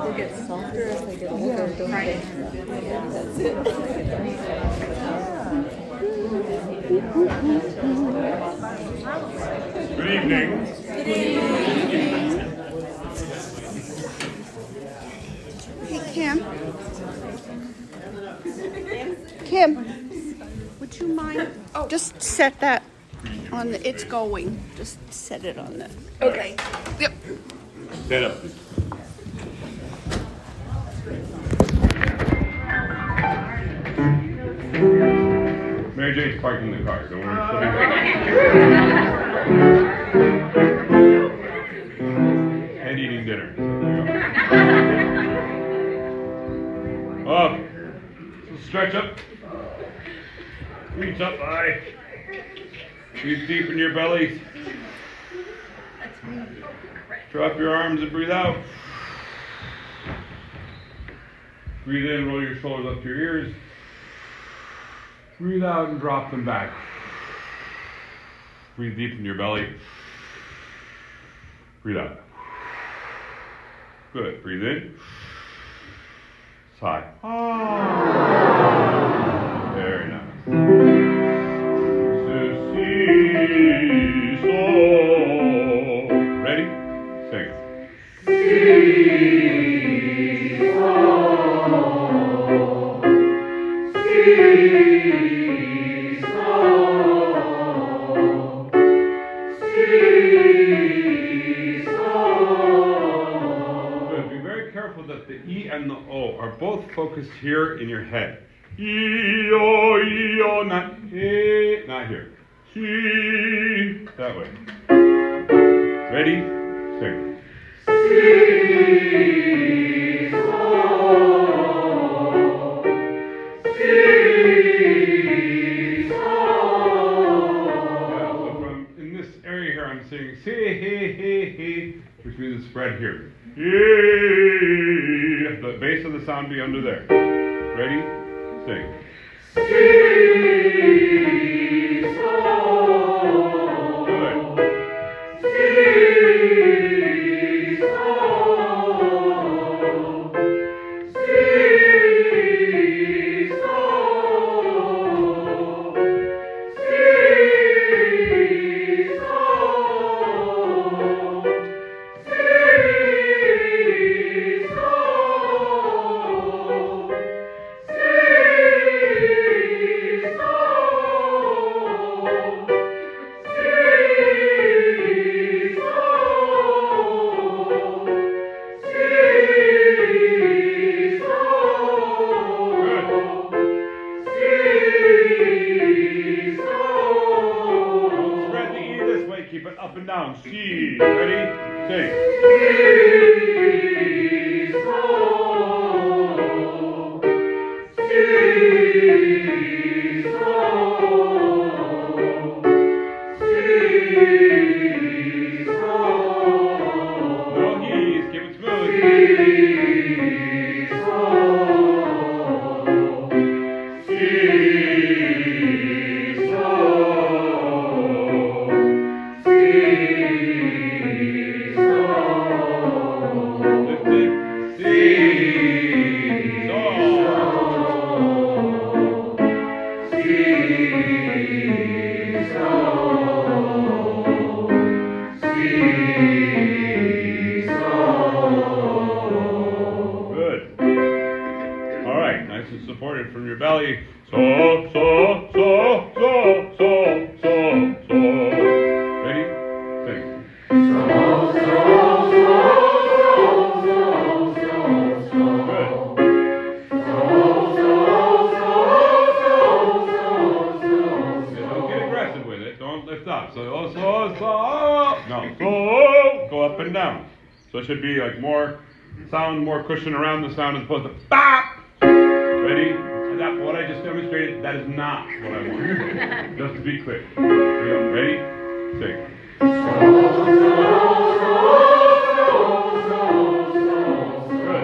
will get softer as they get older, don't they? Yeah, that's it. Good evening. Good evening. Hey, Kim, would you mind? Oh, just set that on the, it's going. Just set it on the. Okay. Yep. Set up. Mary Jane's parking the car. Don't worry. And eating dinner. So there you go. Up. So stretch up. Reach up high. Breathe deep in your bellies. Drop your arms and breathe out. Breathe in, roll your shoulders up to your ears. Breathe out and drop them back. Breathe deep in your belly. Breathe out. Good. Breathe in. Sigh. Very nice. Ready? Sing. Good. Be very careful that the E and the O are both focused here in your head. E-O, E-O, not E, not here. See, that way. Ready? Sing. In this area here, I'm saying see, he, which means it's spread here. The base of the sound be under there. Ready? Sing. Keep it up and down. C. Ready? Sing. No E's. Keep it smooth. Supported from your belly. So. Ready? Sing. Good. Don't get aggressive with it. Don't lift up. So. No. So. Go up and down. So it should be like more sound, more cushion around the sound as opposed to bop. Ready? What I just demonstrated, that is not what I want. Just to be clear. Here we go. Ready? Sing. Good.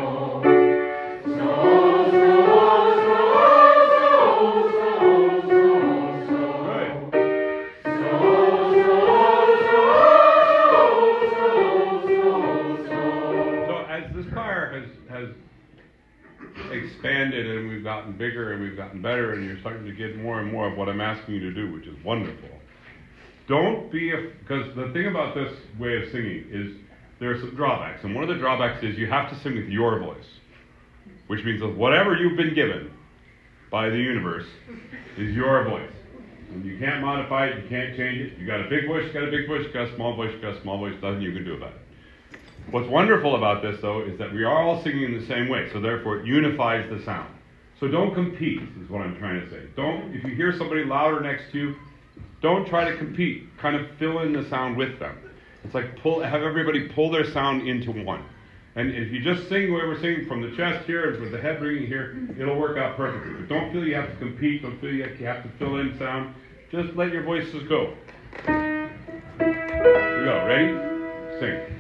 So as the this choir has expanded, and we've gotten bigger and we've gotten better, and you're starting to get more and more of what I'm asking you to do, which is wonderful. Don't be, because the thing about this way of singing is there are some drawbacks, and one of the drawbacks is you have to sing with your voice, which means that whatever you've been given by the universe is your voice. And you can't modify it, you can't change it. You got a big voice, you got a big voice, you got a small voice, you got a small voice, nothing you can do about it. What's wonderful about this, though, is that we are all singing in the same way, so therefore it unifies the sound. So don't compete, is what I'm trying to say. Don't, if you hear somebody louder next to you, don't try to compete. Kind of fill in the sound with them. It's like have everybody pull their sound into one. And if you just sing the way we're singing from the chest here and with the head ringing here, it'll work out perfectly. But don't feel you have to compete, don't feel you have to fill in sound. Just let your voices go. Here we go, ready? Sing.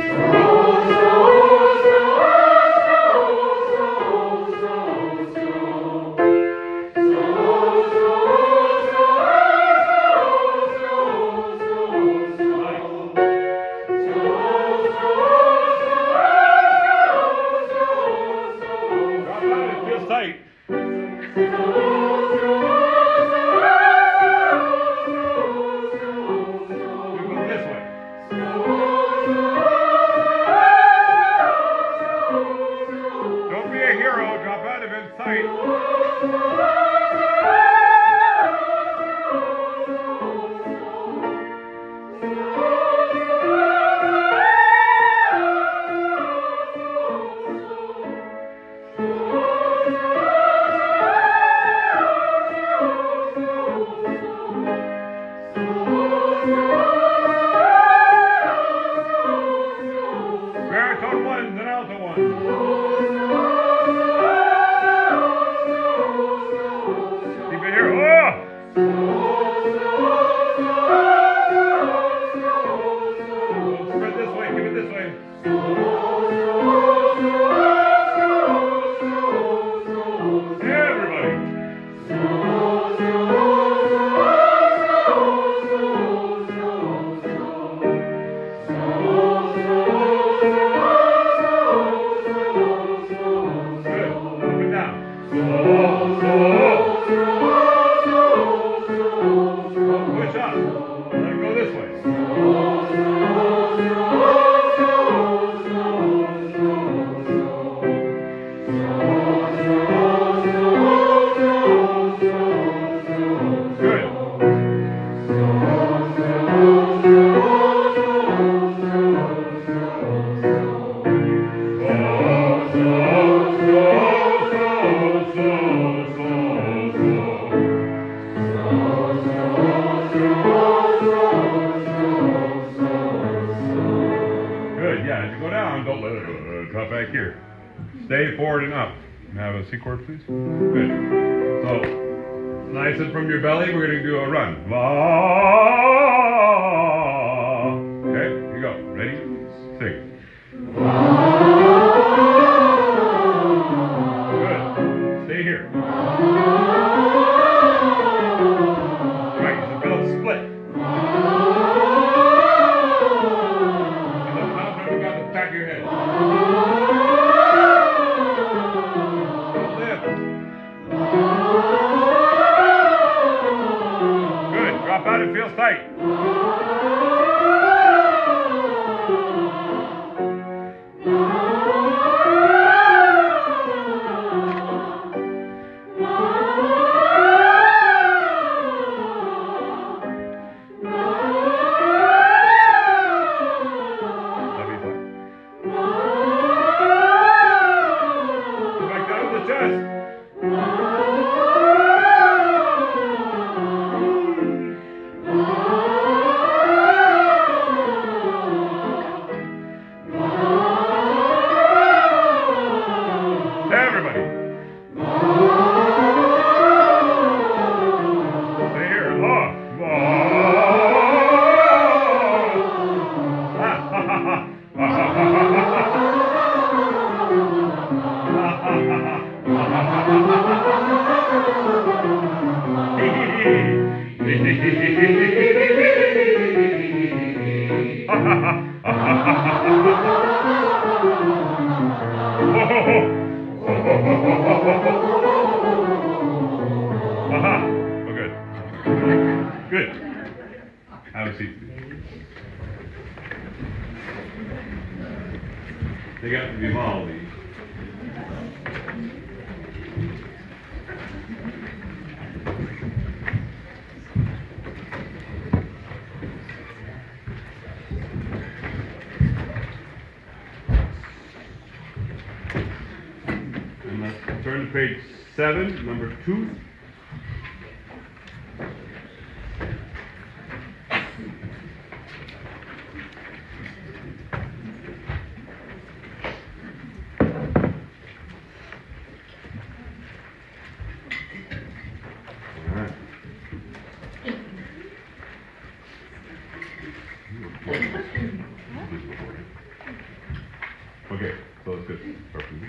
Stay forward and up. Have a C chord, please. Good. So, nice and from your belly, we're going to do a run. Va. Okay, here you go. Ready? Sing. Good. Stay here. Right, you should feel it split. And the top note got the back of your head. Good. Drop out, it feels tight. Aha. Oh, good. Good. Have a seat, please. They got Vivaldi. And let's turn to page 7, number 2. Okay, so it's good. Perfect.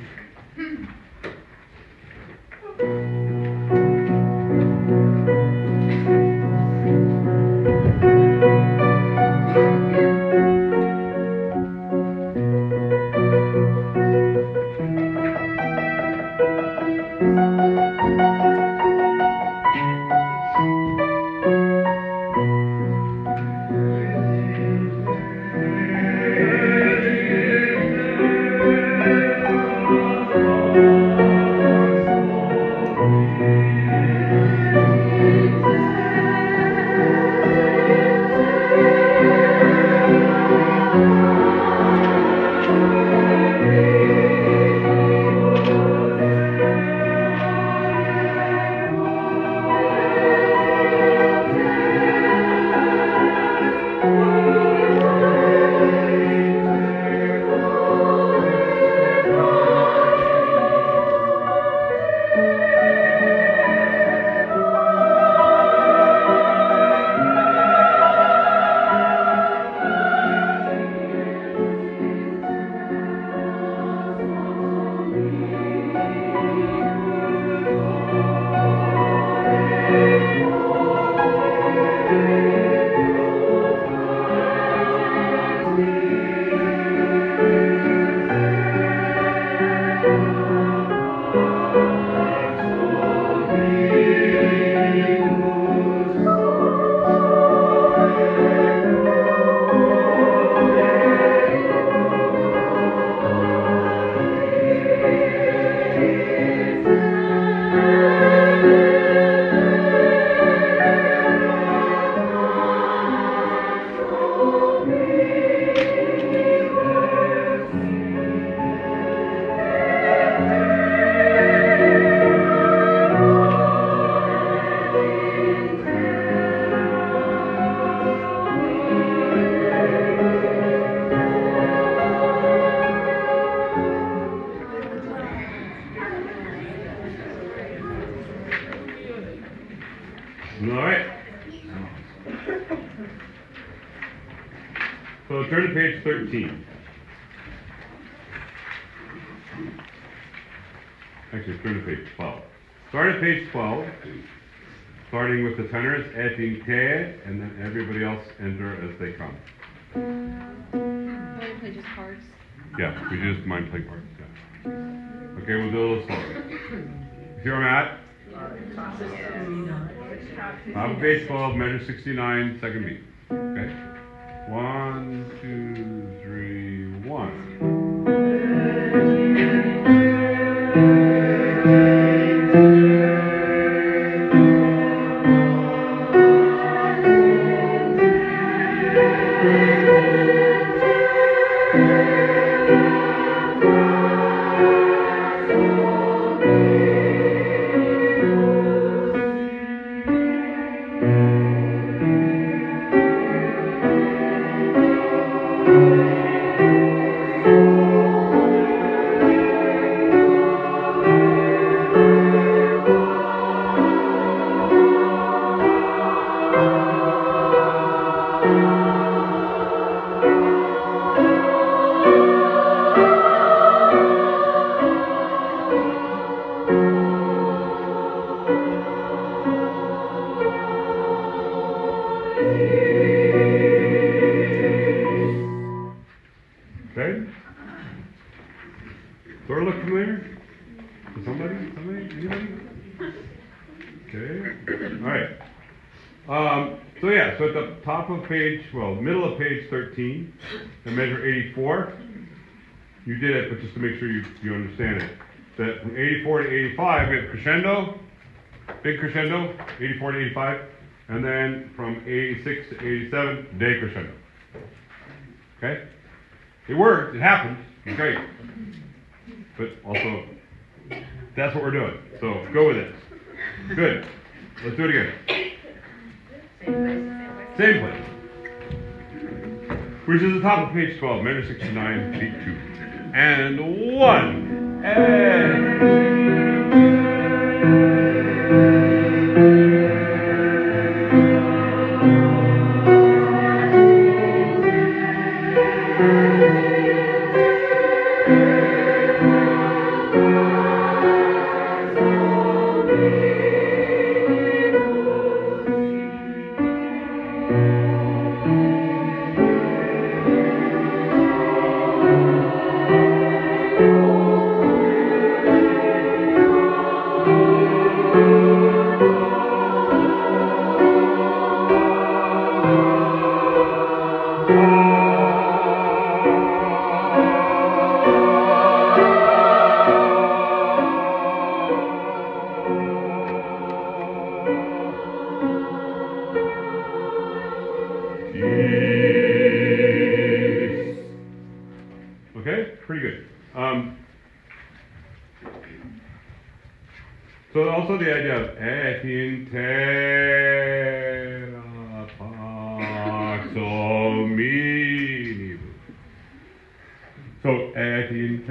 All right. So turn to page 13. Actually, turn to page 12. Start at page 12, starting with the tenors, et in te, and then everybody else enter as they come. We play just cards. Yeah, we just mind playing parts. Yeah. Okay, we'll do a little slower. See where I'm at? Top of page 12, measure 69, second beat. Okay? 1, 2, 3, 1. Sort of look familiar? To somebody? Anybody? Okay. All right. So yeah, so at the top of middle of page 13, the measure 84, you did it, but just to make sure you understand it. That from 84 to 85, we have crescendo, big crescendo, 84 to 85, and then from 86 to 87, decrescendo. Okay? It worked, it happened, it's great. But also, that's what we're doing. So go with it. Good. Let's do it again. Same place. Which is the top of page 12, measure 69, beat 2. And 1. Okay, pretty good. So also the idea of et in terra pax hominibus. So et in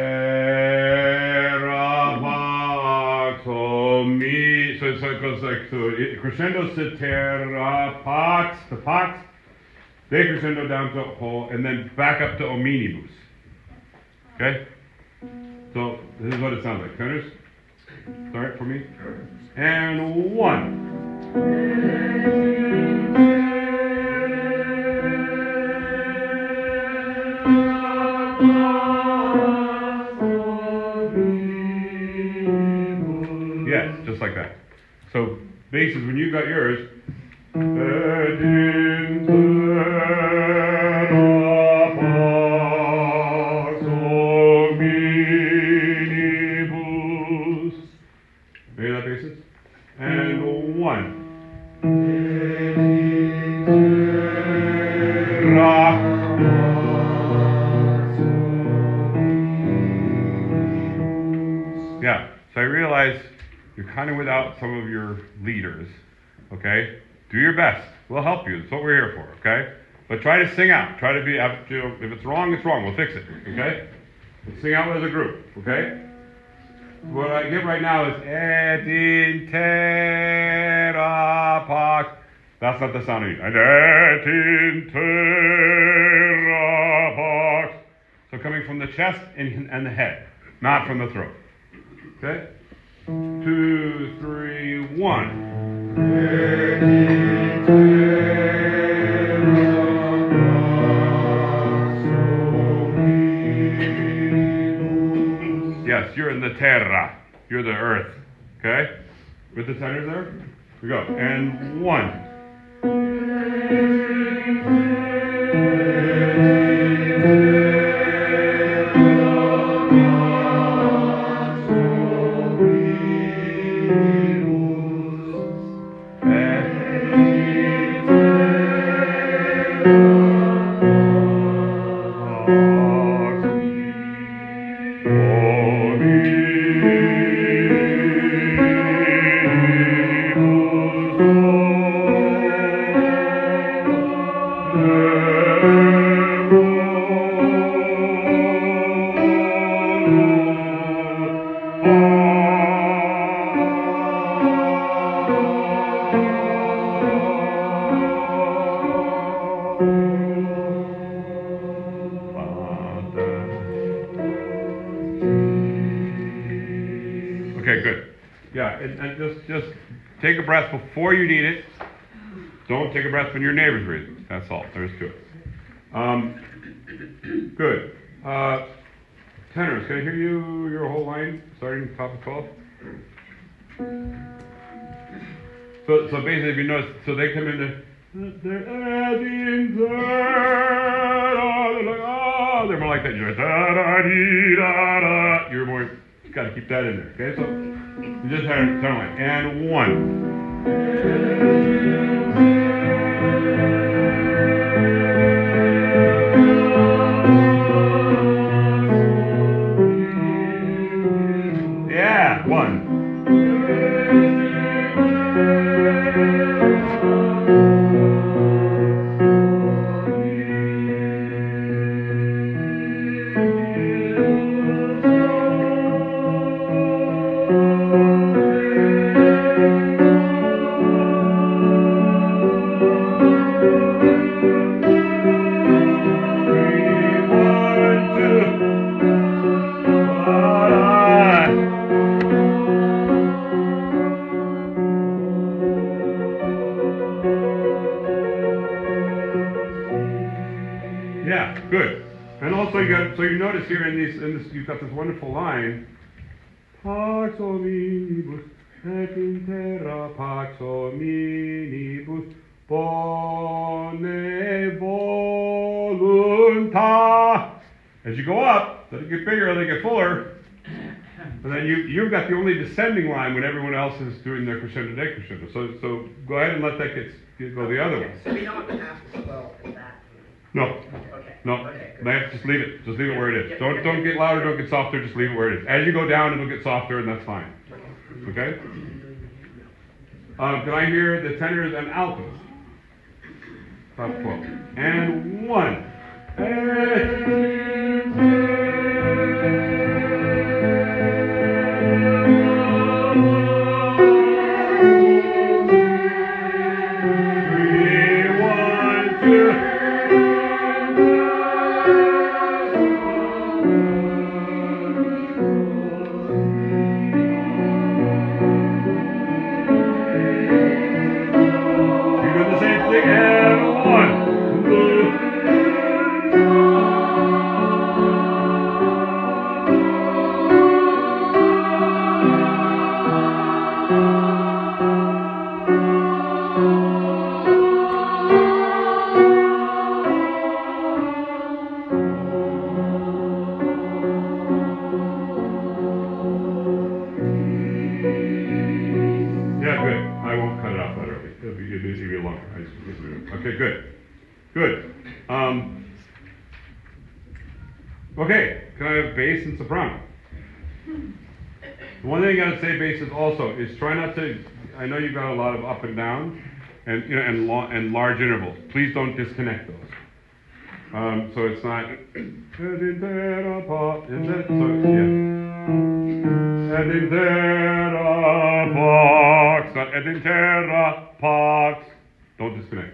terra pax hominibus. So it goes like crescendo to terra pax to pax, decrescendo down to ho, and then back up to hominibus. Okay? So this is what it sounds like. Tenors? Start for me. And 1. Yes, just like that. So bass is when you got yours. Maybe that basis. And 1. Yeah, so I realize you're kind of without some of your leaders, okay? Do your best. We'll help you. That's what we're here for, okay? But try to sing out. Try to be, if it's wrong, it's wrong. We'll fix it, okay? Let's sing out as a group, okay? What I get right now is et in terra pax. That's not the sound of it. And et in terra pax. So coming from the chest and the head, not from the throat. Okay? 2, 3, 1. Et in terra. Yes, you're in the terra. You're the earth. Okay? With the tenors there? Here we go. And 1. Okay, good. Yeah, and just take a breath before you need it. Don't take a breath when your neighbor's breathing. That's all there is to it. Good. tenors, can I hear you, your whole line, starting top of 12? So basically, if you notice, so they come into, they're more like that. You're more, you got to keep that in there, okay? So you just had a tone line. And one. Yeah, one. Yeah, good. And also you got, so you notice here in this you've got this wonderful line. Pax omnibus et in terra pax omnibus bone voluntas. As you go up, let it get bigger, let it get fuller. And then you've got the only descending line when everyone else is doing their crescendo decrescendo. So go ahead and let that go the other way. So we don't have to go that. No. Okay. No. Okay, good. Just leave it. Just leave it where it is. Don't get louder, don't get softer, just leave it where it is. As you go down, it'll get softer, and that's fine. Okay? Can I hear the tenors and altos? Top 12. And one. Okay, good. Good. Okay, can I have bass and soprano? The one thing I gotta say, basses also, is try not to. I know you've got a lot of up and down, and and large intervals. Please don't disconnect those. So it's not. So yeah. Et in terra pax, not et in terra pax. Don't disconnect.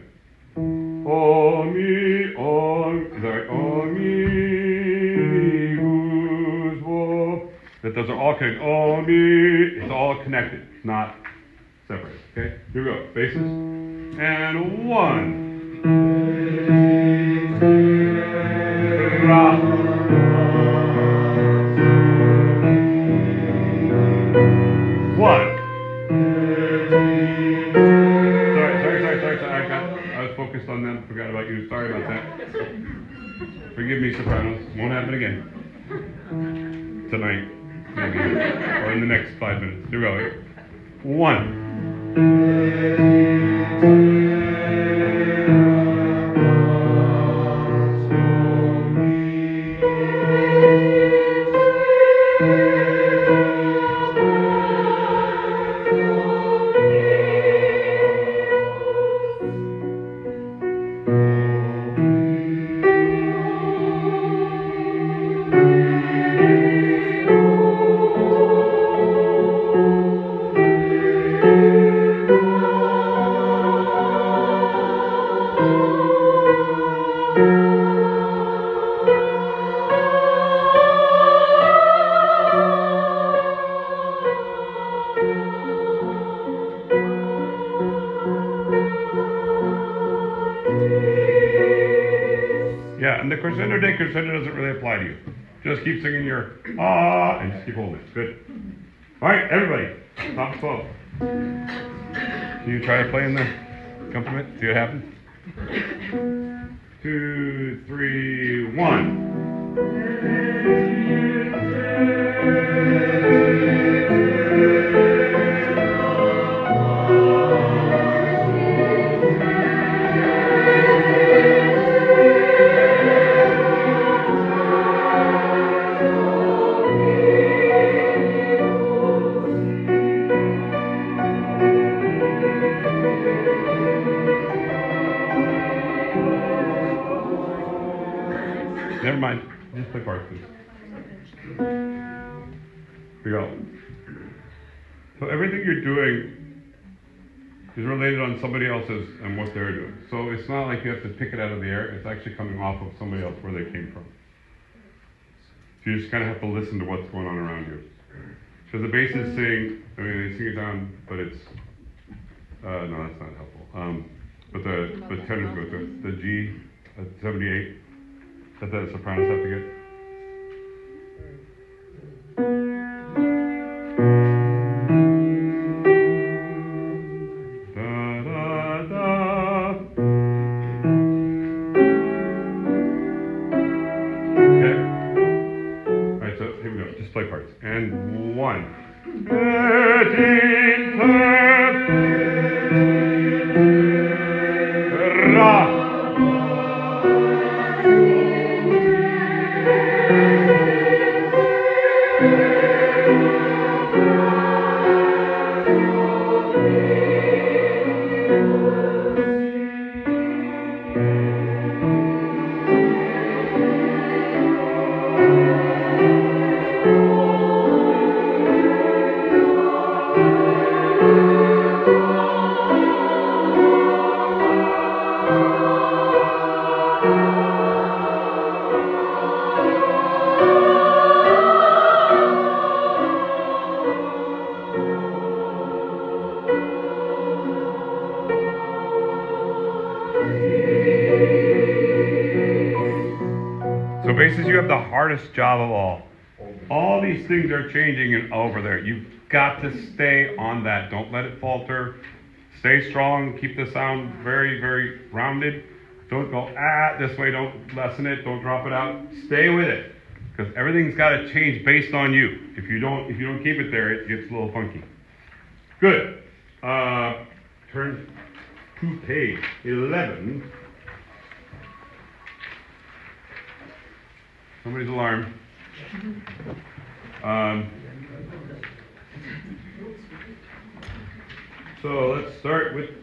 That those are all connected. It's all connected. It's not separate. Okay? Here we go. Basses. And one. Ra. One. Sorry. I was focused on them. Forgot about you. Sorry about that. Forgive me, sopranos. Won't happen again. Tonight. Maybe. Or in the next 5 minutes. Here we go. Here. One. Yeah, and the crescendo decrescendo doesn't really apply to you. Just keep singing your ah and just keep holding it. Good. All right, everybody. Top 12. Can you try to play in the accompaniment? See what happens? 2, 3, 1. Never mind. Just play parts. Here we go. So everything you're doing is related on somebody else's and what they're doing. So it's not like you have to pick it out of the air. It's actually coming off of somebody else where they came from. So you just kind of have to listen to what's going on around you. So the basses sing, I mean, they sing it down, but it's, no, that's not helpful. But the tenors go through it. The G at 78. That the sopranos have to get. Da, da, da. Okay. All right, so here we go. Just play parts. And 1. Ra. So basically you have the hardest job of all. All these things are changing and over there. You've got to stay on that. Don't let it falter. Stay strong. Keep the sound very, very rounded. Don't go, this way. Don't lessen it. Don't drop it out. Stay with it. Because everything's got to change based on you. If you don't keep it there, it gets a little funky. Good. Turn to page 11. Somebody's alarm. So let's start with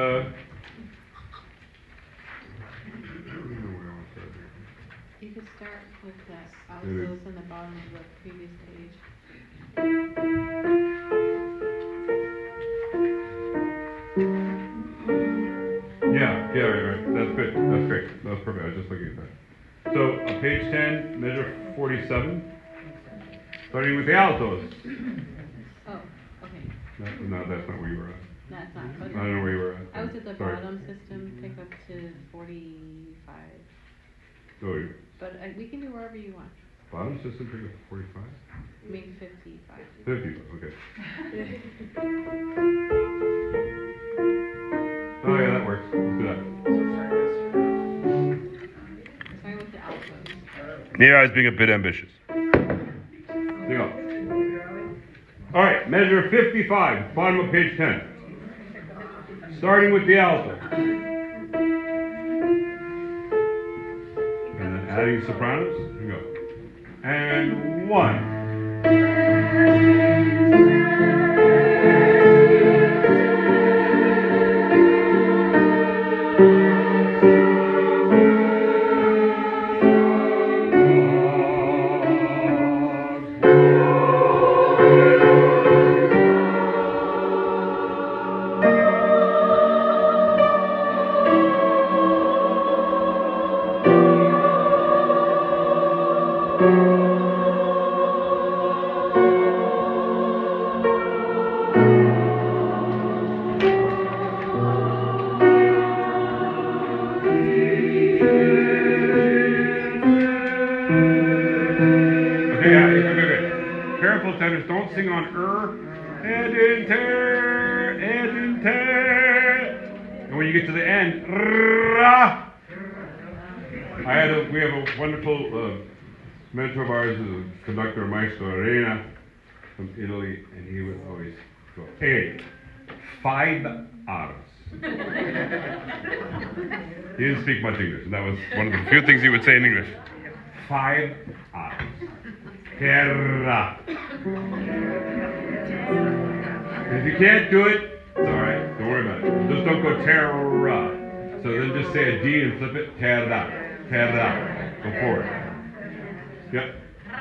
You could start with that altos in the bottom of the previous page. Yeah, right. That's good. That's great. That's perfect. I was just looking at that. So, page 10, measure 47, starting with the altos. Oh, okay. No, that's not where you were at. That's not. Okay. I don't know where you were at. I was at the Sorry. bottom system, pick up to 45. Oh, But we can do wherever you want. bottom system, pick up 45? I mean 55. 50, okay. Oh yeah, that works. Let's do that. Starting with the altos. Yeah, I was being a bit ambitious. There you go. All right, measure 55, bottom of page 10. Starting with the alto. And then adding sopranos. Here we go. And 1. careful, tenors. Don't sing on Edinter, Edinter. And when you get to the end, ra. We have a wonderful mentor of ours, is a conductor, Maestro Arena, from Italy, and he would always go, 5 hours. He didn't speak much English, and that was one of the few things he would say in English. 5 hours. Terra. If you can't do it, it's alright, don't worry about it. Just don't go terra. So then just say a D and flip it, terra. Terra. Go forward. Yep.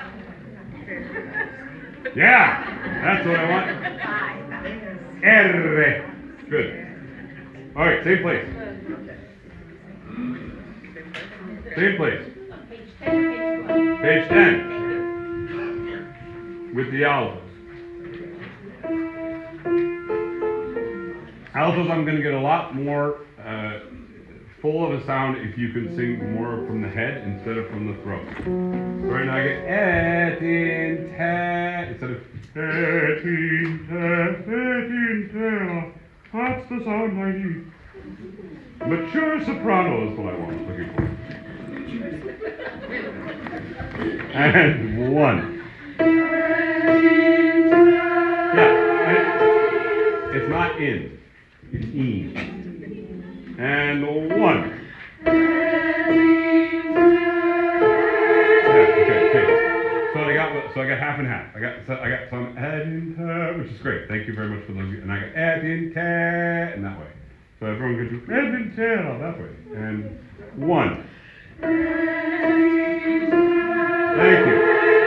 Yeah, that's what I want. R. Good. All right, same place. Same place. Page 10. With the altos. Altos, I'm going to get a lot more full of a sound if you can sing more from the head instead of from the throat. So right now I get et-in-te instead of et-in-te. That's the sound I need. Mature soprano is what I was looking for. And 1. Yeah, it's not in. It's in. And 1. Yeah, okay. So I got half and half. I got some Edinter, which is great. Thank you very much for those. And I got Edinter, and that way. So everyone can do Edinter that way. And 1. Thank you.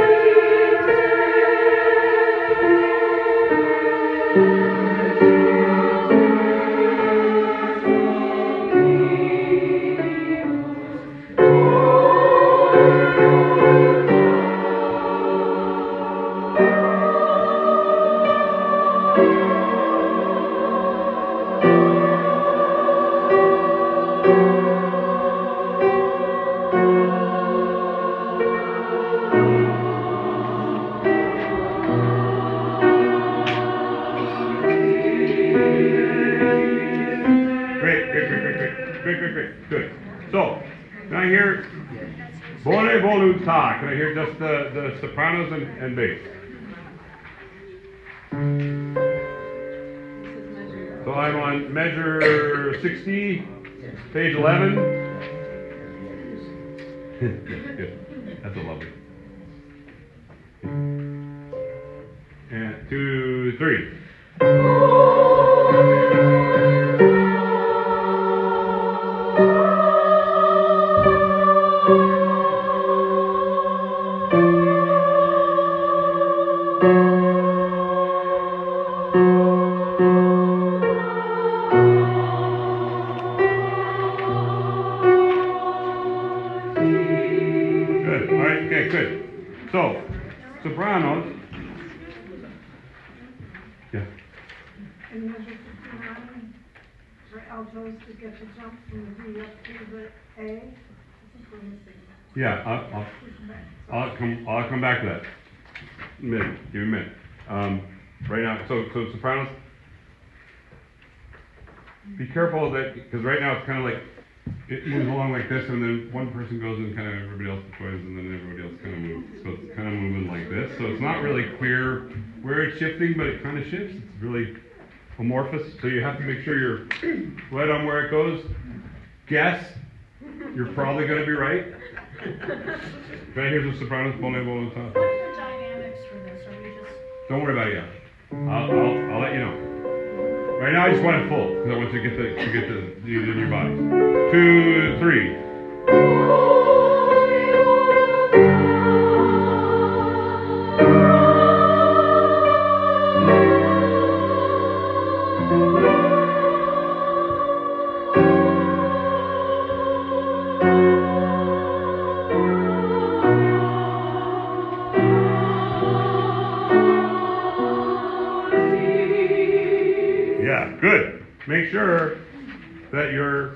Good. So, can I hear Bone Voluta? Can I hear just the sopranos and bass? So I'm on measure 60, page 11. Good. That's a lovely. And 2, 3. Good. So, sopranos. Yeah. And measure 59 for altos to get the jump from the D up to the A. I think we're missing that. Yeah, I'll come back to that. A minute. Give me a minute. Right now, so sopranos. Be careful that because right now it's kind of like. It moves along like this, and then one person goes and kind of everybody else joins, and then everybody else kind of moves. So it's kind of moving like this. So it's not really clear where it's shifting, but it kind of shifts. It's really amorphous. So you have to make sure you're right on where it goes. Guess. You're probably going to be right. Right here's the sopranos, bone on top. What are the dynamics for this? Are we just... Don't worry about it yet. I'll let you know. Right now I just want it full because I want you to get the these in your body. 2, 3. Yeah, good. Make sure that you're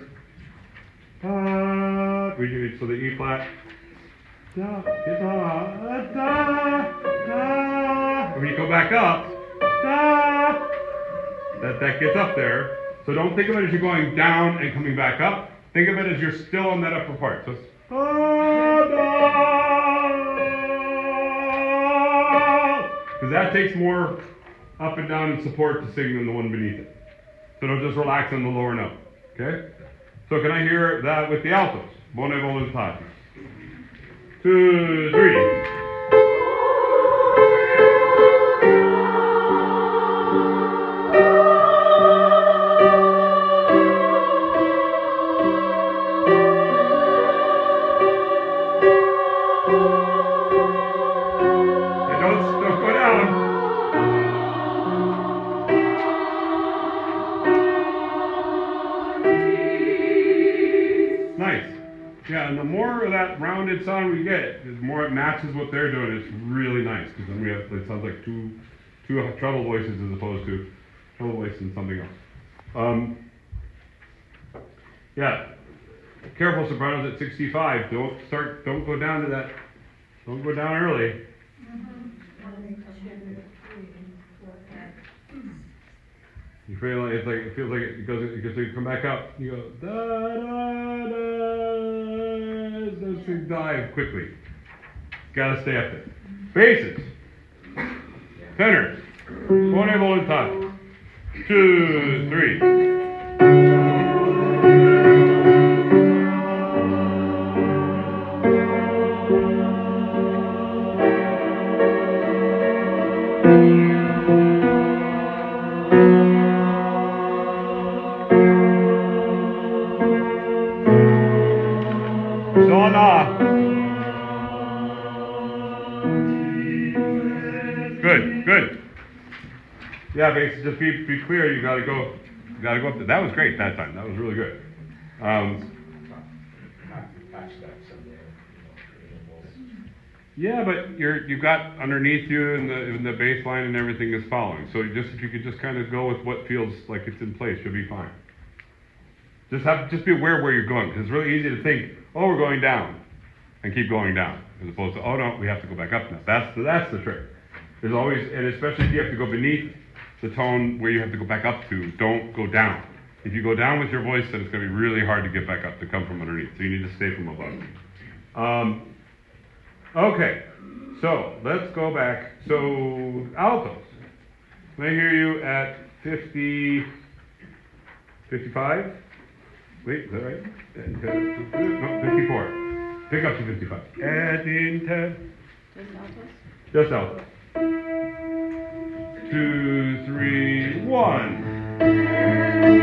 so the E flat, da, da, da, da, when you go back up, da, that gets up there. So don't think of it as you're going down and coming back up. Think of it as you're still on that upper part. So it's because that takes more up and down and support to sing than the one beneath it. So don't just relax on the lower note. Okay? So can I hear that with the altos? Bone volontati. 2, 3. Don't go down. Nice. Yeah, and the more of that rounded sound we get, the more it matches what they're doing. It's really nice because then we have, it sounds like two treble voices as opposed to treble voice and something else. Yeah. Careful, sopranos at 65. Don't go down to that. Don't go down early. You feel like it feels like it goes. Because you come back up, you go da da da. Those things dive quickly. Gotta stay up there. Basses, tenors, bone volontati. 2, 3. Good. Yeah, basically, just be clear. You gotta go up there. That was great that time. That was really good. Yeah, but you've got underneath you and the bass line and everything is following. So if you could just kind of go with what feels like it's in place, you'll be fine. Just be aware where you're going, because it's really easy to think, oh, we're going down, and keep going down, as opposed to, oh no, we have to go back up now. That's the trick. There's always, and especially if you have to go beneath the tone where you have to go back up to, don't go down. If you go down with your voice, then it's going to be really hard to get back up, to come from underneath. So you need to stay from above. Okay, so let's go back. So altos. Can I hear you at 50, 55? Wait, is that right? No, 54. Pick up to 55. And in 10. Just altos. 2, 3, 1.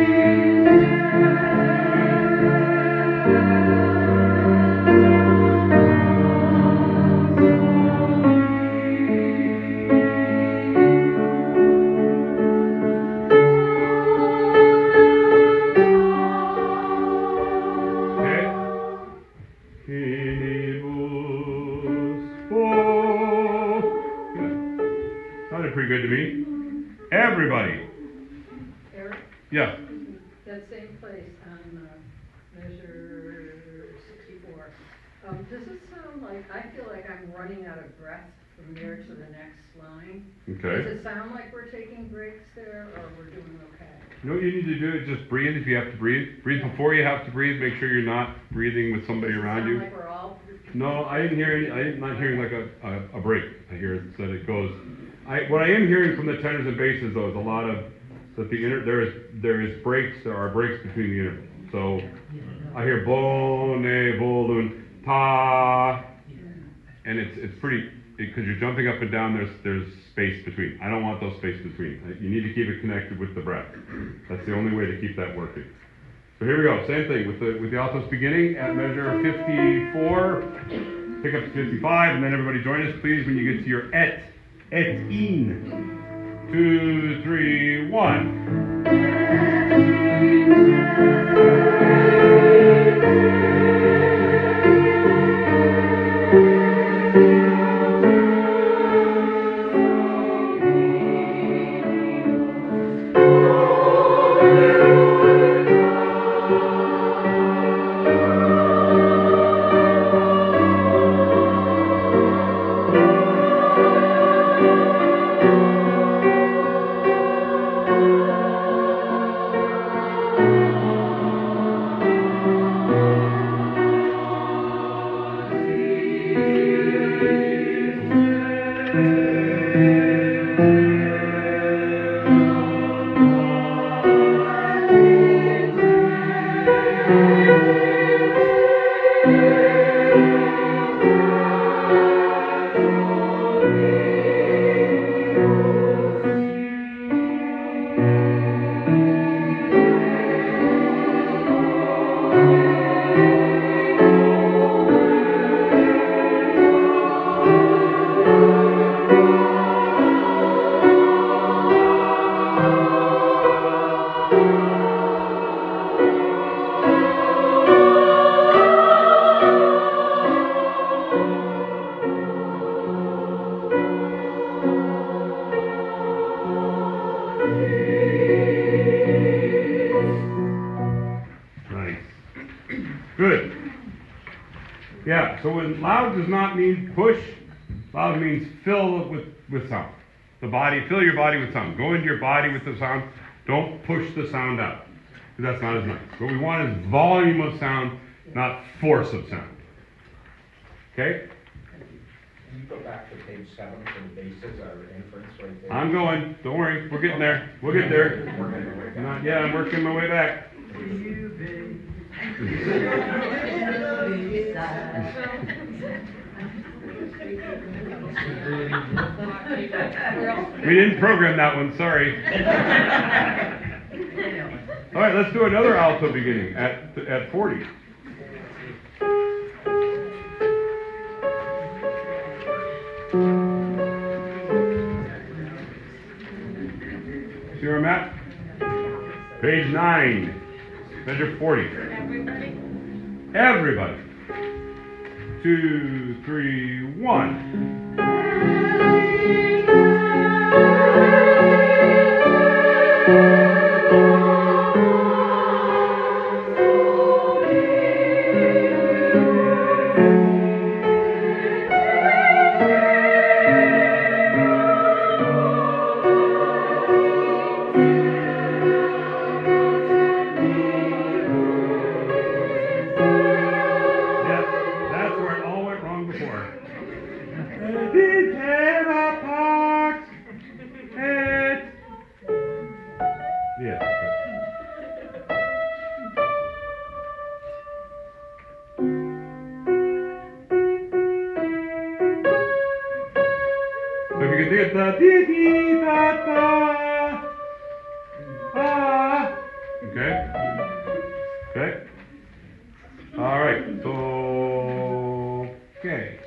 Pretty good to me. Everybody. Eric? Yeah. That same place on measure 64. Does it sound like, I feel like I'm running out of breath from there to the next line. Okay. Does it sound like we're taking breaks there, or we're doing okay? You know what you need to do is just breathe if you have to breathe. Breathe before you have to breathe. Make sure you're not breathing with somebody around you. Like we're all... No, I didn't hear any. I'm not hearing like a break. I hear that it goes. What I am hearing from the tenors and basses though is a lot of that there is breaks. There are breaks between the intervals. So I hear bone, volun, ta, and it's pretty because you're jumping up and down. There's space between. I don't want those space between. You need to keep it connected with the breath. That's the only way to keep that working. So here we go. Same thing with the altos beginning at measure 54. Pick up to 55, and then everybody join us, please, when you get to your et in. 2, 3, 1. Nice. Good. Yeah, so when loud does not mean push, loud means fill with sound. The body, fill your body with sound. Go into your body with the sound. Don't push the sound out, because that's not as nice. What we want is volume of sound, not force of sound. Okay? Can you go back to page 7 for the bases, our inference right there? I'm going. Don't worry. We're getting there. We'll get there. Working our way back. Not yet. I'm working my way back. We didn't program that one. Sorry. All right. Let's do another alto beginning at 40. See where I'm at? Page 9. Measure 40. Everybody? Everybody. 2, 3, 1. So if you can think of the dee dee da da ah. Okay. Okay. All right. So okay.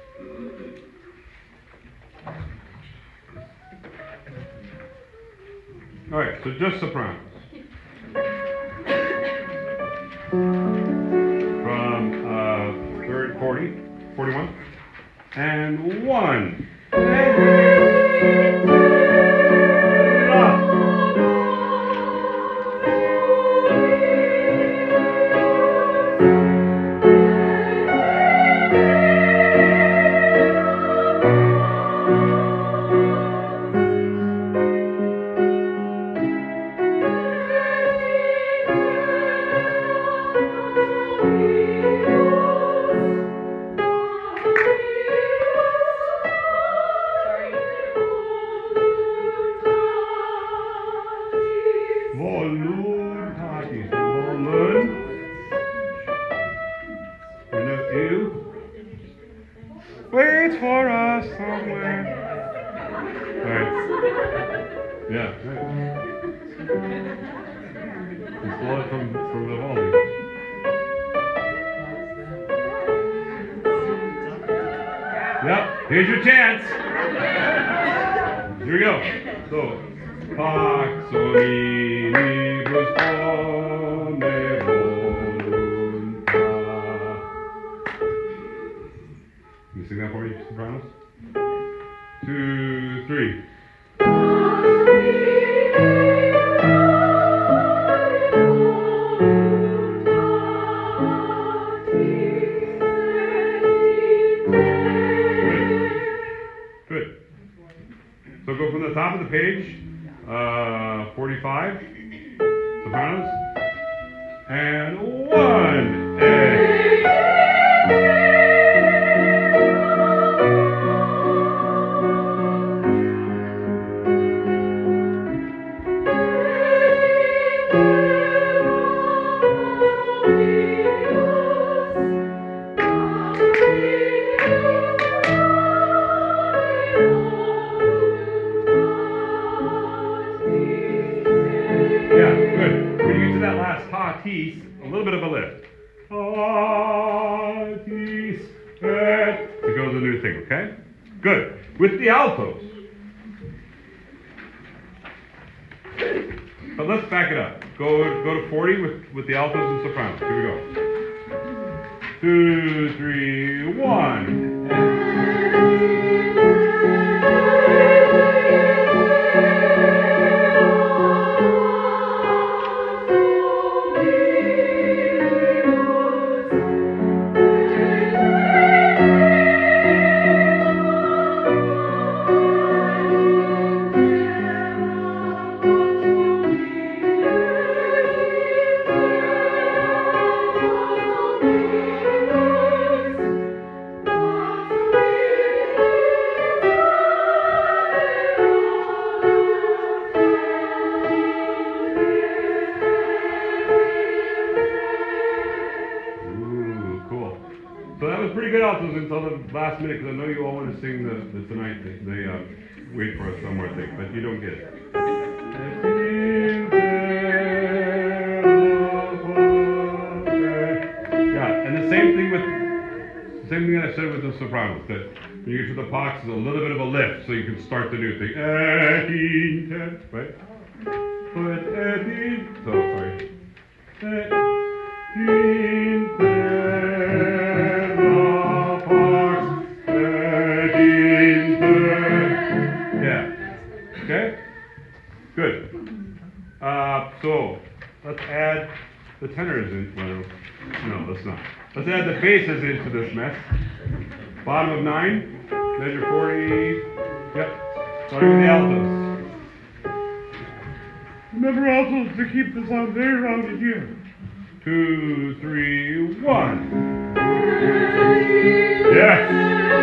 All right. So just sopranos. From 30, 40, 41, and 1. Voluntatis, volun. And if you wait for us somewhere. Right. Yeah, right. You stole it from Vivaldi. Yep, here's your chance. Here we go. So, Pax omnibus bone voluntas. Can you sing that for me, sopranos? 2, 3. Good. So go from the top of the page, 45, sopranos, and 1, A. little bit of a lift. To go to the new thing, okay? Good. With the altos. But let's back it up. Go to 40 with the altos and sopranos. Here we go. 2, 3, 1. Until the last minute, because I know you all want to sing the tonight. They wait for us somewhere, I think, but you don't get it. Yeah, and the same thing that I said with the sopranos. That when you get to the pox, it's a little bit of a lift, so you can start the new thing. Right? So sorry. Okay? Good. So, let's add the tenors in. Well, no, let's not. Let's add the basses into this mess. Bottom of 9, measure 40. Yep. Starting with the altos. Remember altos to keep the sound very rounded here. 2, 3, 1. Yes.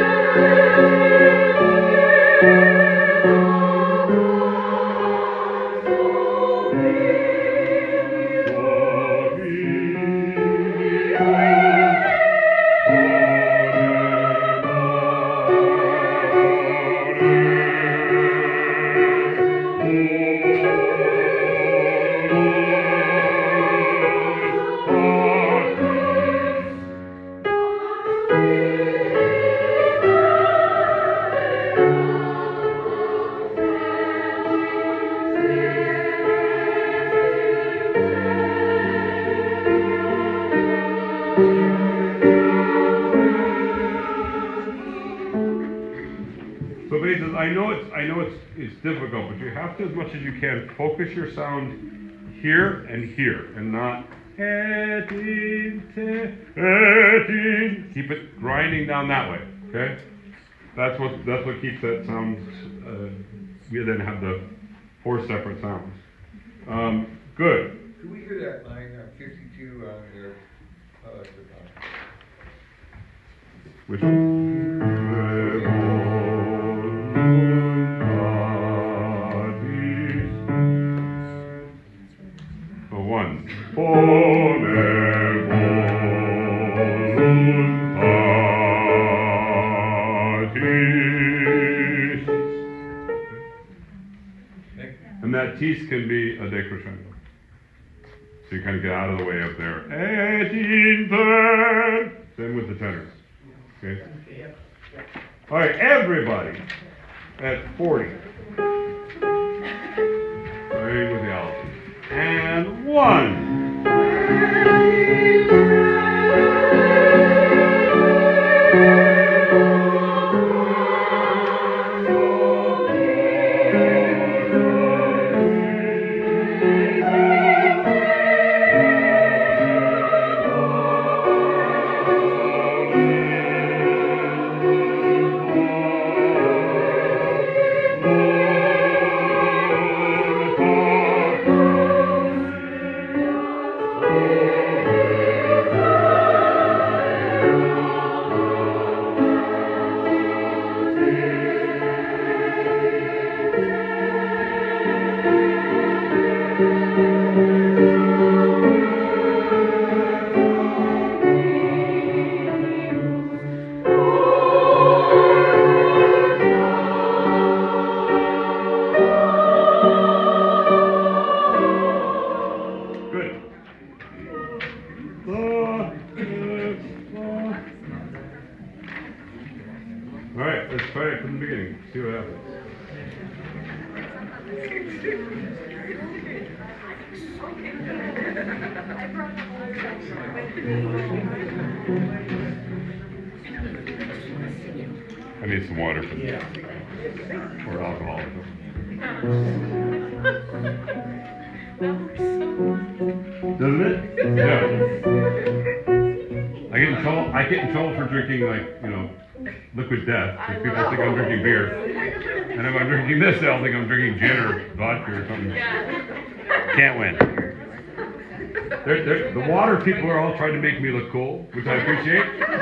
I know it's difficult, but you have to, as much as you can, focus your sound here, and not keep it grinding down that way. Okay, that's what keeps that sound. We then have the 4 separate sounds. Good. Can we hear that line 52 on your Which one? And that tease can be a decrescendo. So you kind of get out of the way up there. Same with the tenors. Okay? All right, everybody at 40. Starting with the altos. And 1. I need some water for this. Or alcohol. Doesn't it? Yeah. I get in trouble for drinking, like, liquid death, because people think I'm drinking beer. And if I'm drinking this, they'll think I'm drinking gin or vodka or something. Can't win. The water people are all trying to make me look cool, which I appreciate.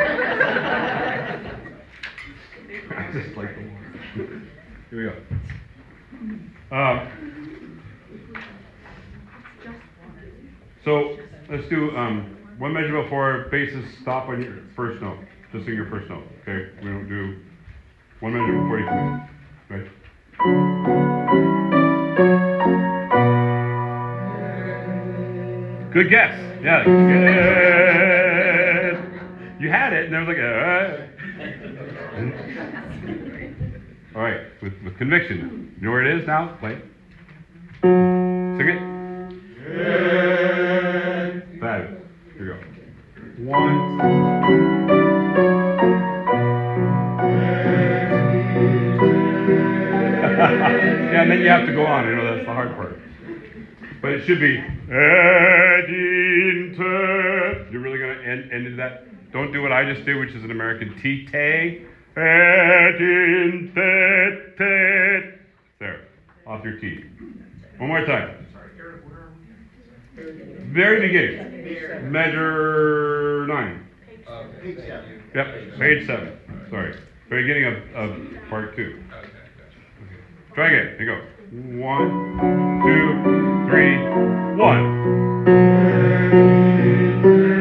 I just like the water. Here we go. So let's do one measure before basses stop on your first note. Just sing your first note, okay? We don't do one measure before you come in. Right? Good guess. Yeah. Good. You had it, and I was like, all right, with conviction. You know where it is now? Play it. Sing it. Fabulous. Here we go. 1, 2. Yeah, and then you have to go on. That's the hard part. But it should be. You're really going to end into that. Don't do what I just did, which is an American T-tay. There, off your T. One more time. Very beginning. Measure 9. Page 7. Yep, page 7. Sorry. Very beginning of part 2. Try again. Here you go. 1, 2, 3, 1.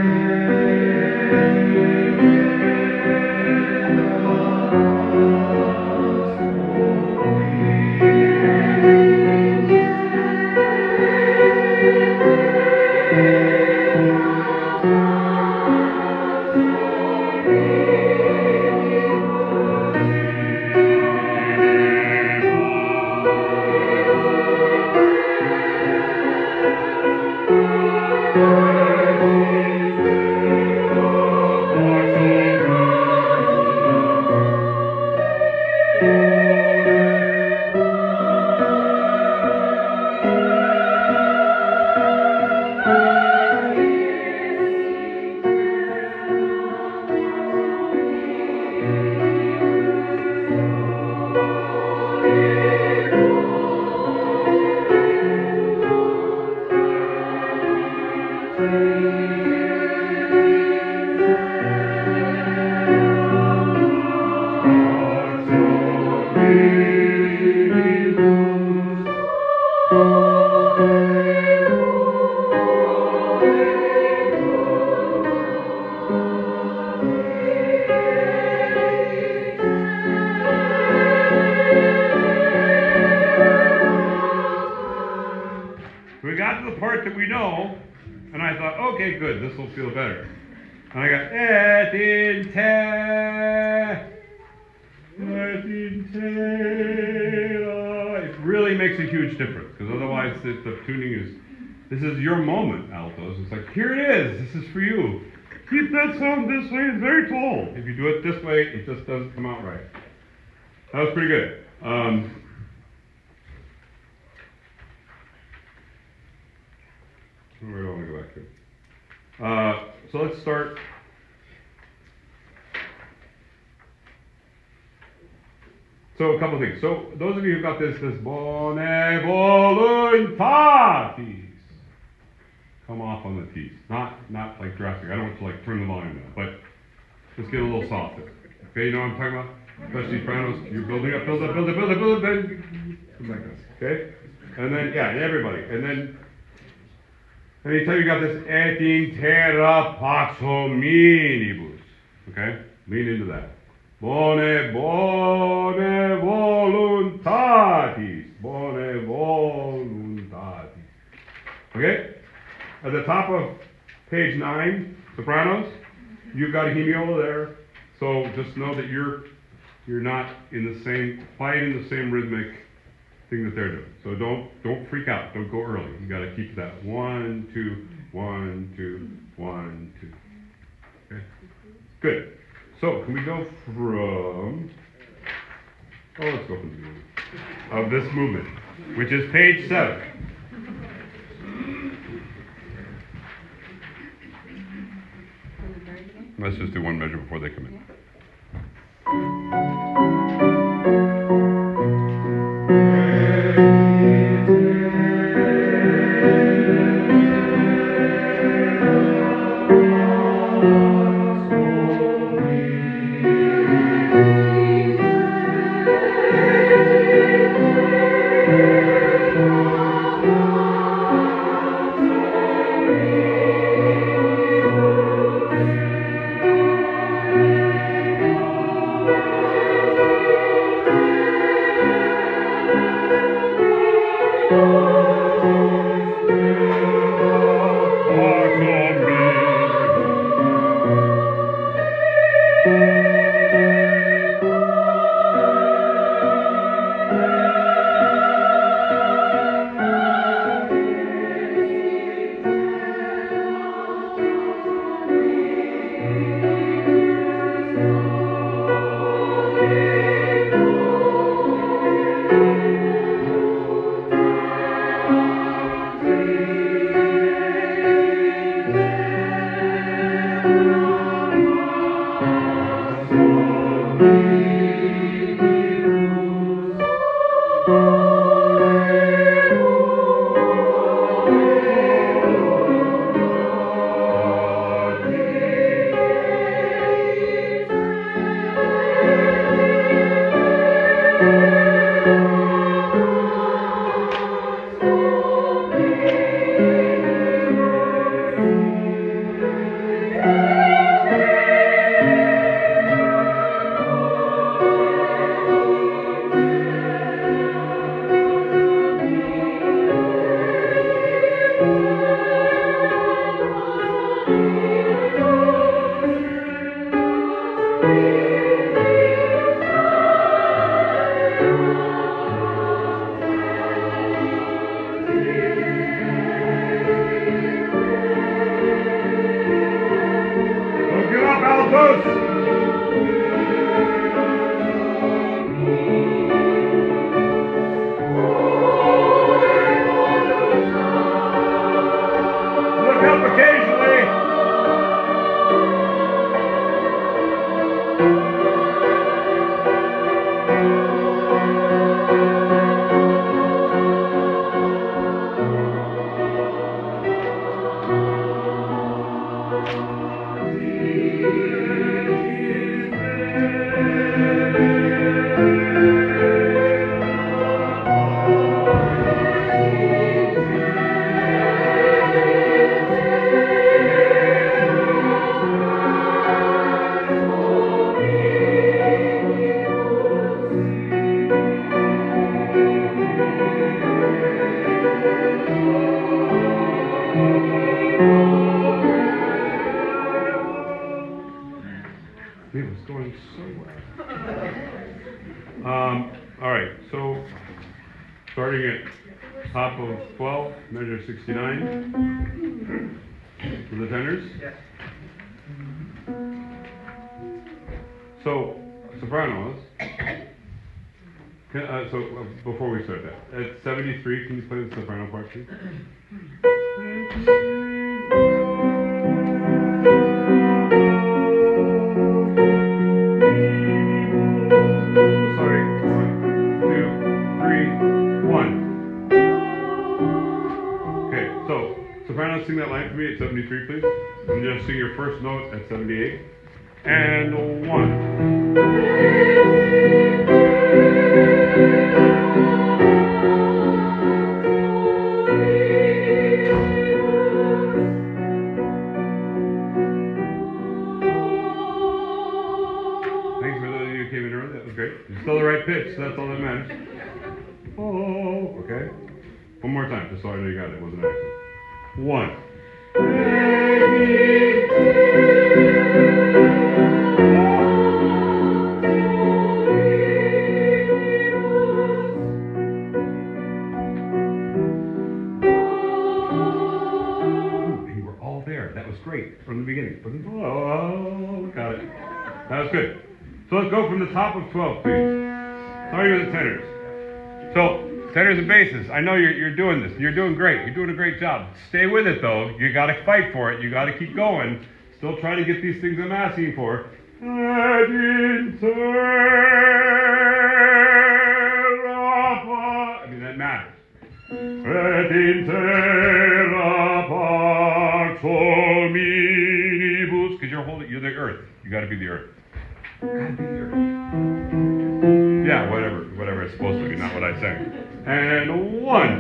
We got to the part that we know, and I thought, okay, good, this will feel better. And I got et in te, it really makes a huge difference, because otherwise the tuning is, this is your moment, altos. It's like, here it is, this is for you. Keep that sound this way, it's very tall. If you do it this way, it just doesn't come out right. That was pretty good. Where do I want to go back to? So let's start. So a couple things. So those of you who got this bone voluntatis. Come off on the T's. Not like drastic. I don't want to like turn the volume down, but just get a little softer. Okay, you know what I'm talking about? Especially sopranos, you're building up, build up, then come like this. Okay? And then everybody. And then anytime you got this et in terra pax hominibus. Okay? Lean into that. Bone voluntatis. Bone voluntatis. Okay? At the top of page 9, sopranos, you've got a hemiola there. So just know that you're not in the same, quite in the same rhythmic thing that they're doing. So don't freak out. Don't go early. You got to keep that 1, 2, 1, 2, 1, 2. Okay. Good. So can we go from? Oh, let's go from the beginning of this movement, which is page 7. Let's just do one measure before they come in. It was going so well. All right, so starting at top of 12, measure 69 for the tenors. Yes. So, sopranos. Before we start that, at 73, can you play the soprano part, please? Sorry, 1, 2, 3, 1. Okay, so sopranos, sing that line for me at 73, please. And just sing your first note at 78. And 1. Thanks for those of you who came in early. That was great. You're still the right pitch, so that's all that matters. Oh, okay. One more time, just so I know you got it. It wasn't an accident. 1. Thanks from the beginning. Oh, got it. That was good. So let's go from the top of 12, please. Starting with the tenors. So, tenors and basses. I know you're doing this. You're doing great. You're doing a great job. Stay with it, though. You got to fight for it. You got to keep going. Still trying to get these things I'm asking for. I mean, that matters. Et in terra pax hominibus, because you're the earth. You got to be the earth. Gotta be the earth. Yeah, whatever it's supposed to be, not what I sang. And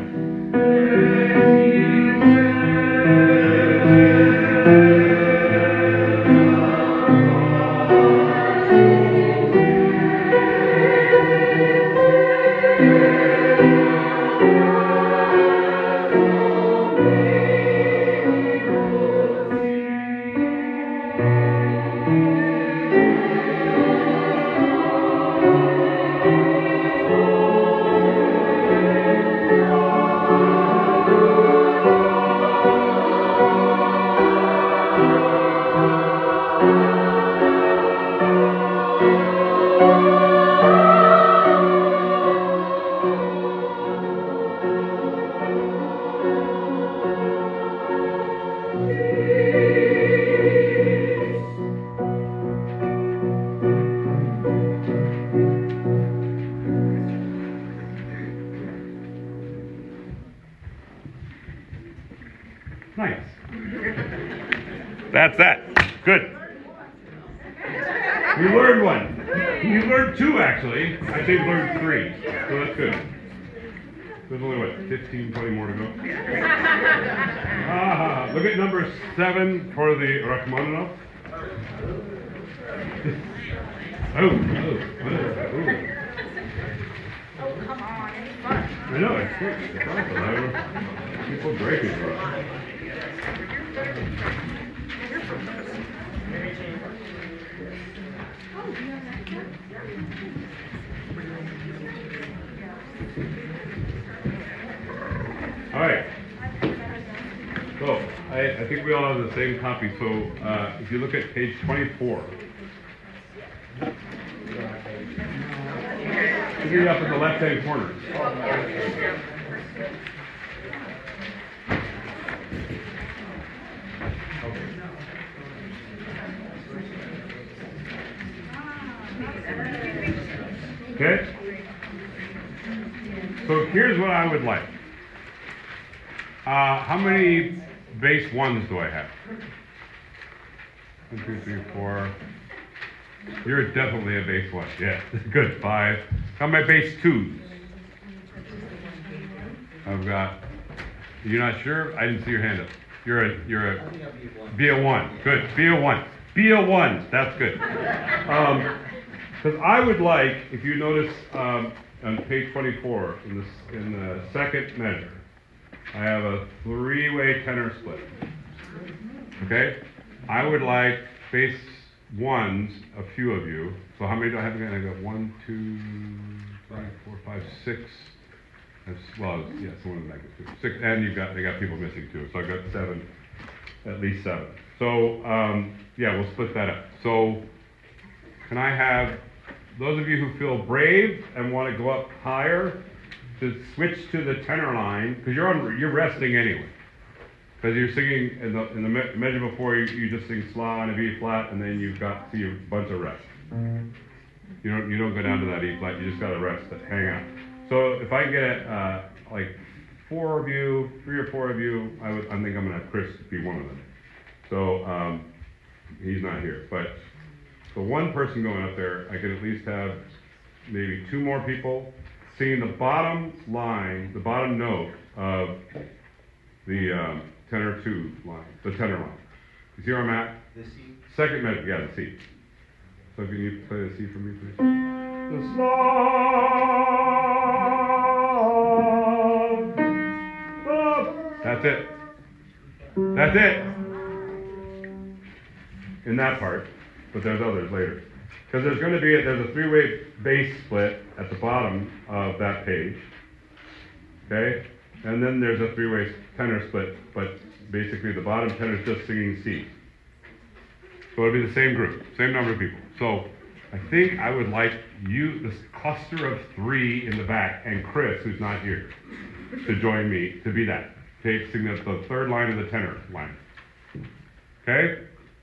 1. Nice. That's that. Good. You learned one. You learned 2, actually. I think you learned 3. So that's good. There's only, 15, 20 more to go? Look at number 7 for the Rachmaninoff. Oh, come on, it's fun. I know, it's good. It's awesome. People break it for us. All right. So I think we all have the same copy. So if you look at page 24, it'll be up in the left-hand corner. Okay? So here's what I would like. How many bass 1s do I have? 1, 2, 3, 4. You're definitely a bass 1. Yeah, good. 5. How many bass 2s? I've got. You're not sure? I didn't see your hand up. You're a be a 1. Good. Be a 1. Be a 1. That's good. Because I would like, if you notice on page 24 in the second measure, I have a 3-way tenor split. Okay? I would like bass 1s, a few of you. So how many do I have again? I got 1, 2, 3, 4, 5, 6. Well, yeah, someone in the back is 2. 6, and they got people missing too. So I got 7, at least 7. So yeah, we'll split that up. So can I have those of you who feel brave and want to go up higher to switch to the tenor line, because you're resting anyway. Because you're singing in the measure before you just sing Sla and a B flat, and then you've got a bunch of rest. You don't go down to that E flat. You just got to rest, hang out. So if I get like 4 of you, 3 or 4 of you, I think I'm going to have Chris be one of them. So he's not here, but so one person going up there, I could at least have maybe 2 more people singing the bottom line, the bottom note of the tenor 2 line, the tenor line. You see where I'm at? The C. Second measure, yeah, the C. So can you play the C for me, please? The Sla. That's it. That's it. In that part, but there's others later. Because there's a 3-way bass split at the bottom of that page. Okay? And then there's a 3-way tenor split, but basically the bottom tenor is just singing C. So it'll be the same group, same number of people. So I think I would like you, this cluster of 3 in the back, and Chris, who's not here, to join me to be that. Okay, sing the third line of the tenor line. Okay?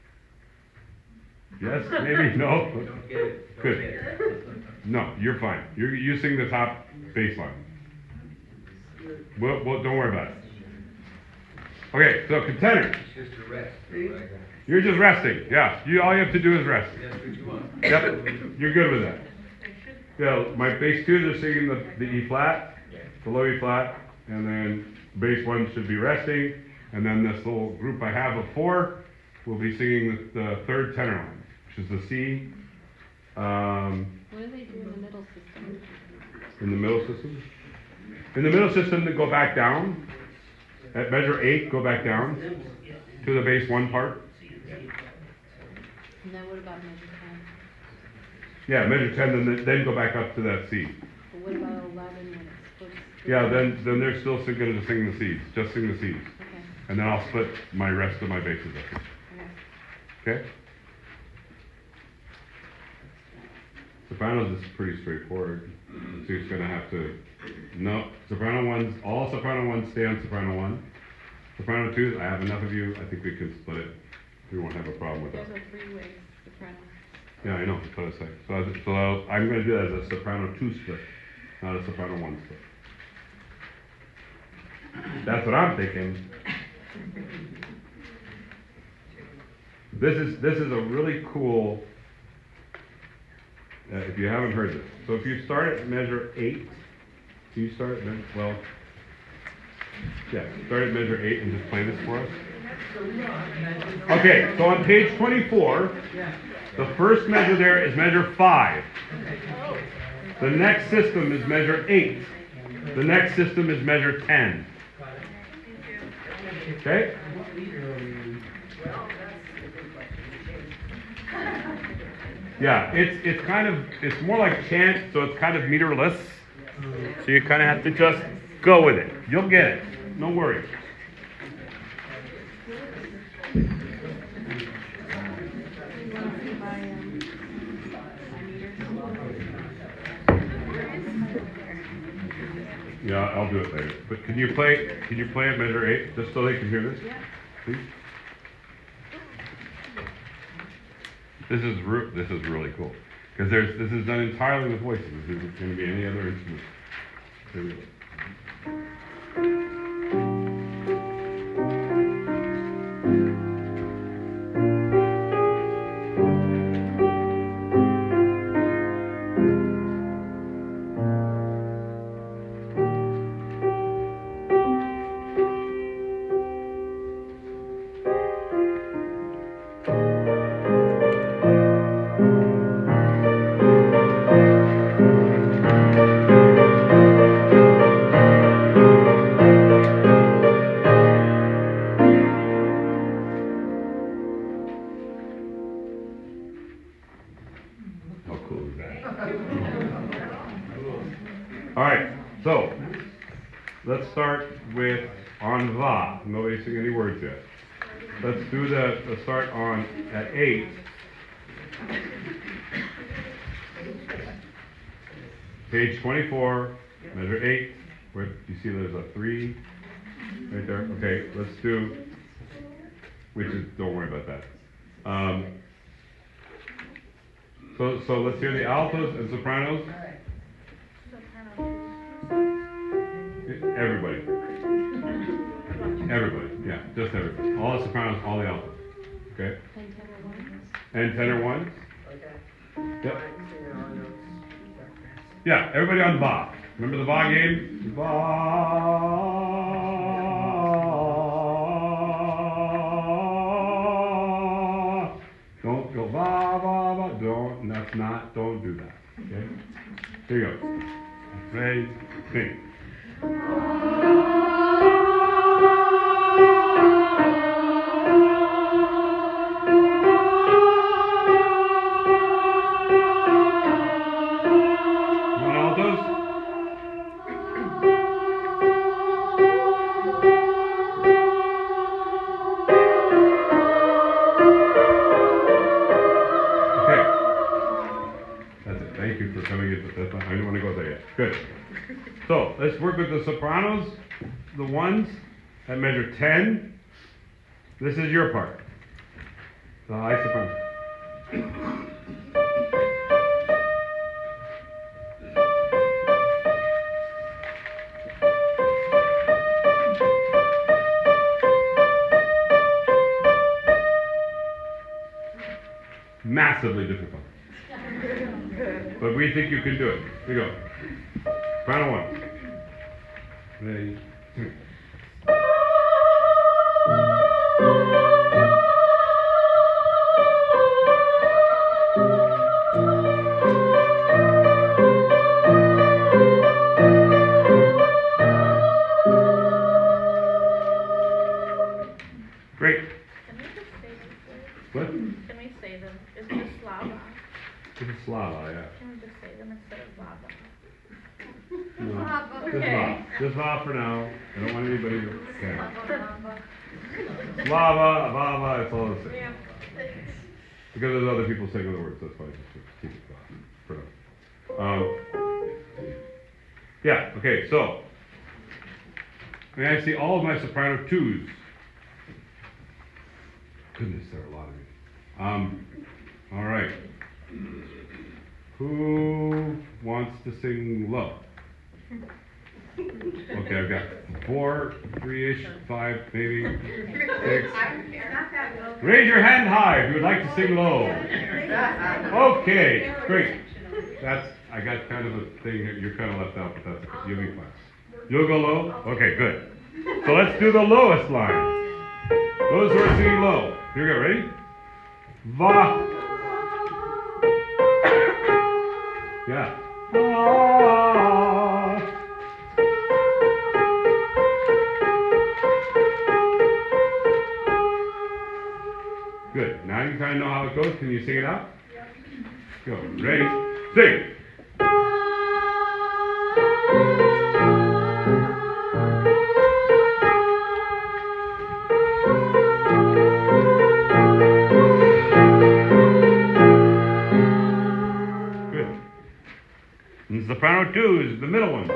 Yes, maybe, no? Don't get it. Don't Good. get it. No, you're fine. You sing the top bass line. Well, don't worry about it. Okay, so contenders. It's just a rest. Like, You're just resting. Yeah, all you have to do is rest. that's what you want. Yep, you're good with that. Yeah, my bass 2s are singing the E flat, the low E flat, and then bass 1 should be resting, and then this little group I have of 4 will be singing the third tenor line, which is the C. What do they do in the middle system? In the middle system? In the middle system, they go back down. At measure 8, go back down to the bass 1 part. And then what about measure 10? Yeah, measure 10, then go back up to that C. But what about 11 when it's supposed to? Yeah, then they're still going to sing the C's. Just sing the C's. Okay, And then I'll split my rest of my basses up here. okay. Okay? Sopranos is pretty straightforward. So you're going to have to, no, soprano 1s, all soprano 1s stay on soprano 1. Soprano 2s, I have enough of you, I think we can split it. We won't have a problem with that. There's a 3-way soprano. Yeah, I know, that's what I say. So I'm going to do that as a soprano 2 split, not a soprano 1 split. That's what I'm thinking. This is a really cool, if you haven't heard this. So if you start at measure 8, do you start at measure, well, yeah, start at measure 8 and just play this for us. Okay, so on page 24, the first measure there is measure 5. The next system is measure 8. The next system is measure 10. Okay? Yeah, it's kind of, it's more like chant, so it's kind of meterless. So you kind of have to just go with it. You'll get it. No worries. Yeah, I'll do it later. But can you play at measure 8, just so they can hear this? Please? This is really cool. Because this is done entirely with voices. This isn't going to be any other instrument. Here we go. How cool is that? All right, so let's start with on va. Nobody's singing any words yet. Let's do the start on at 8. Page 24, measure 8. Where you see there's a 3 right there. Okay, let's do. Don't worry about that. So let's hear the altos and sopranos. Everybody, yeah, just everybody. All the sopranos, all the altos. Okay. And tenor ones. Okay. Yep. Yeah, everybody on va. Remember the va game? Va. Don't go va va va. Don't do that. Okay. Here you go. Ready, sing. One altos. work with the sopranos, the ones that measure 10. This is your part. The high soprano. Massively difficult. But we think you can do it. Here we go. Final one. Ready? Great. Can we just say them, please? What? Can we say them? It's just lava. This is Slava, yeah. Can we just say them instead of lava? No. Just Okay. Va. Just Va for now. I don't want anybody to. Yeah. Slava, Vava, it's all the same. Because there's other people saying other words, that's why I just keep it for now. Yeah, okay, so. May I see all of my soprano twos? Goodness, there are a lot of these. All right. Who wants to sing low? Okay, I've got 4, 3-ish, 5, maybe 6. Raise your hand high if you would like to sing low. Okay, great. I got kind of a thing here. You're kind of left out, but that's okay. You'll be fine. You'll go low? Okay, good. So let's do the lowest line. Those who are singing low. Here we go, ready? Va. Yeah. Va. Good. Now you kind of know how it goes. Can you sing it out? Go. Ready? Sing. And soprano 2 is the middle one.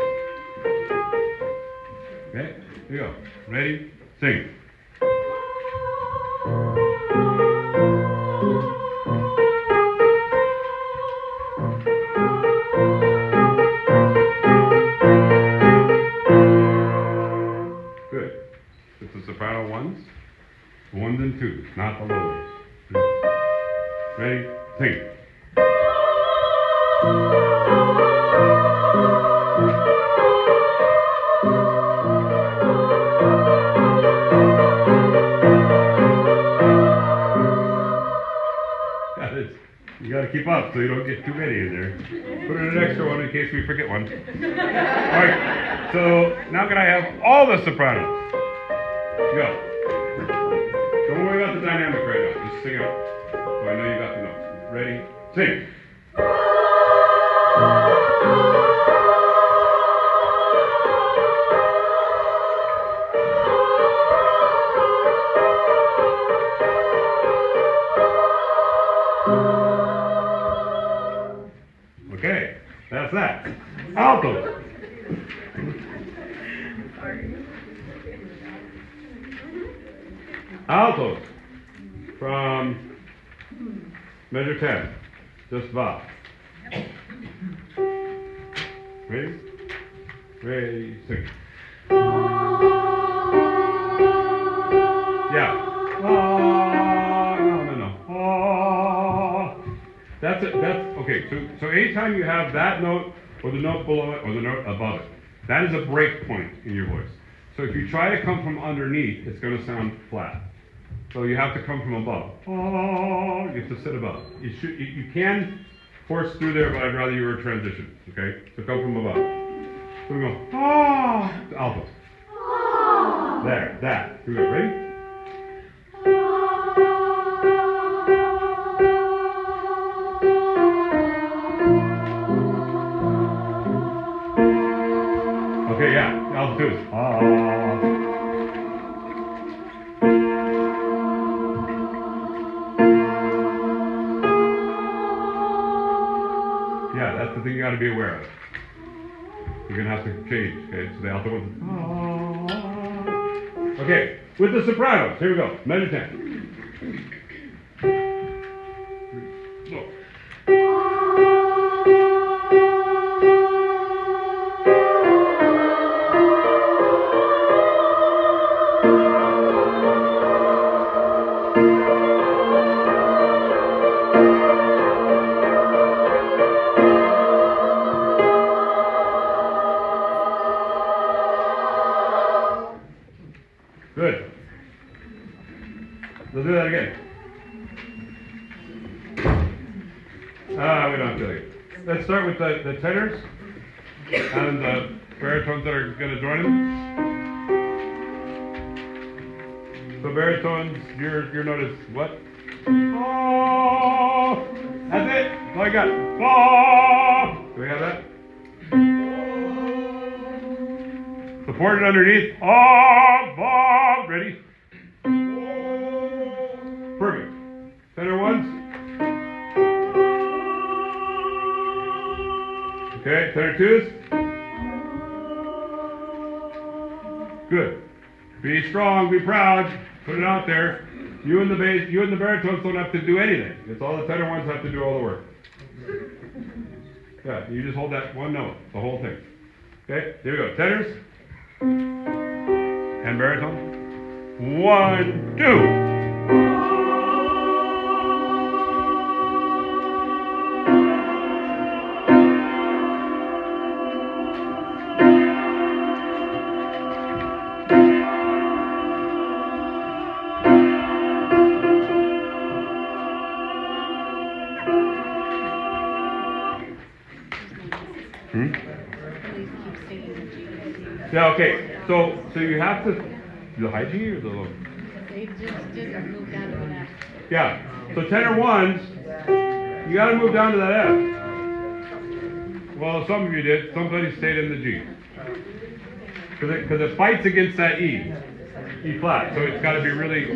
Okay, here we go. Ready? Sing. Good. It's the soprano ones and twos, not the low ones. Ready? Sing. You gotta keep up so you don't get too many in there. Put in an extra one in case we forget one. Alright, so now can I have all the sopranos? Go. Don't worry about the dynamic right now. Just sing it out. So I know you got the notes. Ready? Sing. Okay, that's that. Altos. Altos. From measure 10. Just Va. Ready? Ready, sing. Yeah. No. That's it. That's okay. So anytime you have that note or the note below it or the note above it, that is a break point in your voice. So if you try to come from underneath, it's going to sound flat. So you have to come from above. You have to sit above. You can force through there, but I'd rather you were transition. Okay? So come from above. So we go to alto. There, that. Here we go. Ready? Okay, yeah. Alto is Yeah, that's the thing you got to be aware of. We're gonna have to change. Okay, so the alto one's. Okay, with the sopranos. Here we go. Measure 10. Look. Good. Let's do that again. We don't have to. Let's start with the tenors and the baritones that are going to join them. So baritones, your note is what? Oh, that's it. That's all I got. Oh. Do we have that? Support it underneath. Oh, ready? Perfect. Tenor ones. Okay, tenor twos. Good. Be strong, be proud. Put it out there. You and the bass, you and the baritones don't have to do anything. It's all the tenor ones have to do all the work. Yeah, you just hold that one note, the whole thing. Okay, here we go. Tenors. And baritone. 1, 2. Yeah, okay. So you have to the high G or the low? They just didn't move down to an F. Yeah. So tenor ones, you got to move down to that F. Well, some of you did. Somebody stayed in the G. Because it fights against that E flat. So it's got to be really.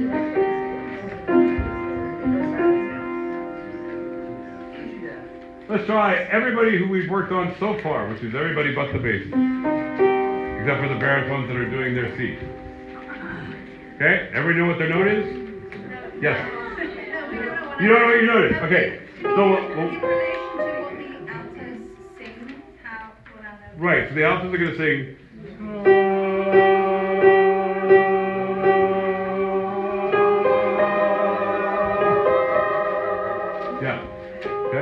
Let's try everybody who we've worked on so far, which is everybody but the bass. Except for the baritones that are doing their C. Okay? Everybody know what their note is? Yes. You don't know what your note is? Okay. So, in relation to what the altos sing, what are those? right, so the altos are going to sing. Yeah. Okay.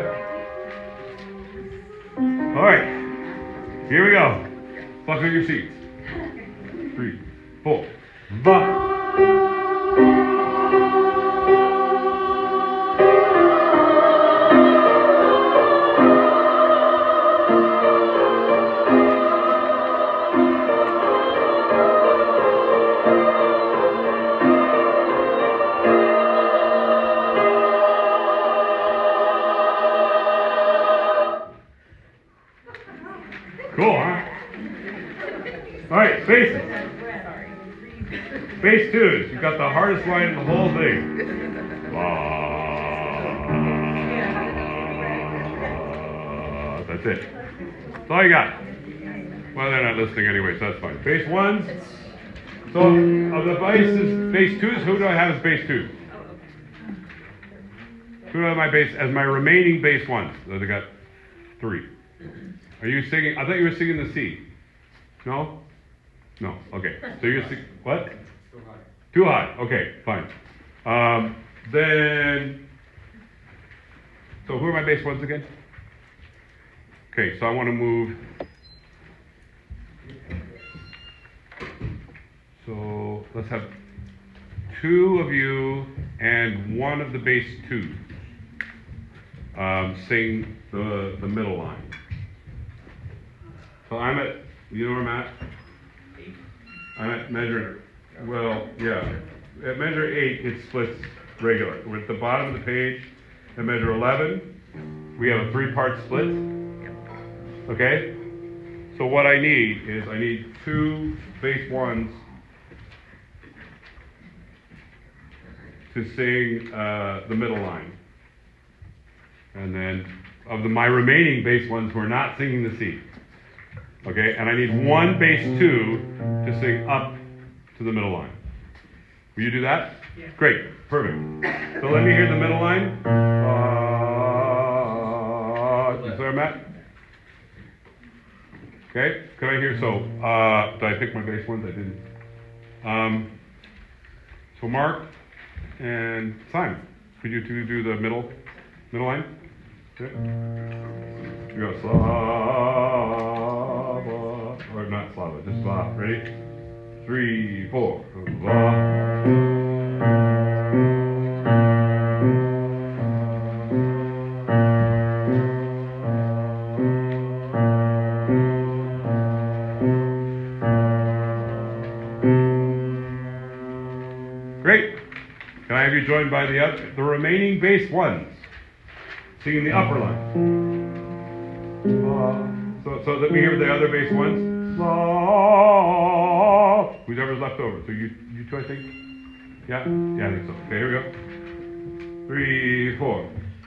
All right. Here we go. Buckle your seats. 3, 4. Va. Cool, huh? All right, basses. Bass twos. You got the hardest line in the whole thing. That's it. That's all you got. Well, they're not listening anyway, so that's fine. Bass ones. So of the bass twos, who do I have as bass twos? Who do I have my bass as my remaining bass ones? So I got 3. Are you singing? I thought you were singing the C. No? No. Okay. So you're singing what? Too high. Too high. Okay, fine. Then, so who are my bass ones again? Okay, so I want to move. So let's have 2 of you and 1 of the bass twos sing the middle line. So I'm at, you know where I'm at? 8. I'm at measure, well, yeah. At measure 8, it splits regular. We're at the bottom of the page. At measure 11, we have a 3-part split. Okay? So what I need is 2 bass ones to sing the middle line. And then of my remaining bass ones who are not singing the C. Okay, and I need one bass 2 to sing up to the middle line. Will you do that? Yeah. Great, perfect. So let me hear the middle line. You there, Matt? Okay, can I hear, did I pick my bass ones? I didn't. So Mark and Simon, could you two do the middle line? Okay. You go Slava, or not Slava, just Slava. Ready? 3, 4. Great. Can I have you joined by the remaining bass ones, singing the upper line? So let me hear the other bass ones. Whoever's left over. So you two, I think. Yeah, I think so. Okay, here we go. 3, 4.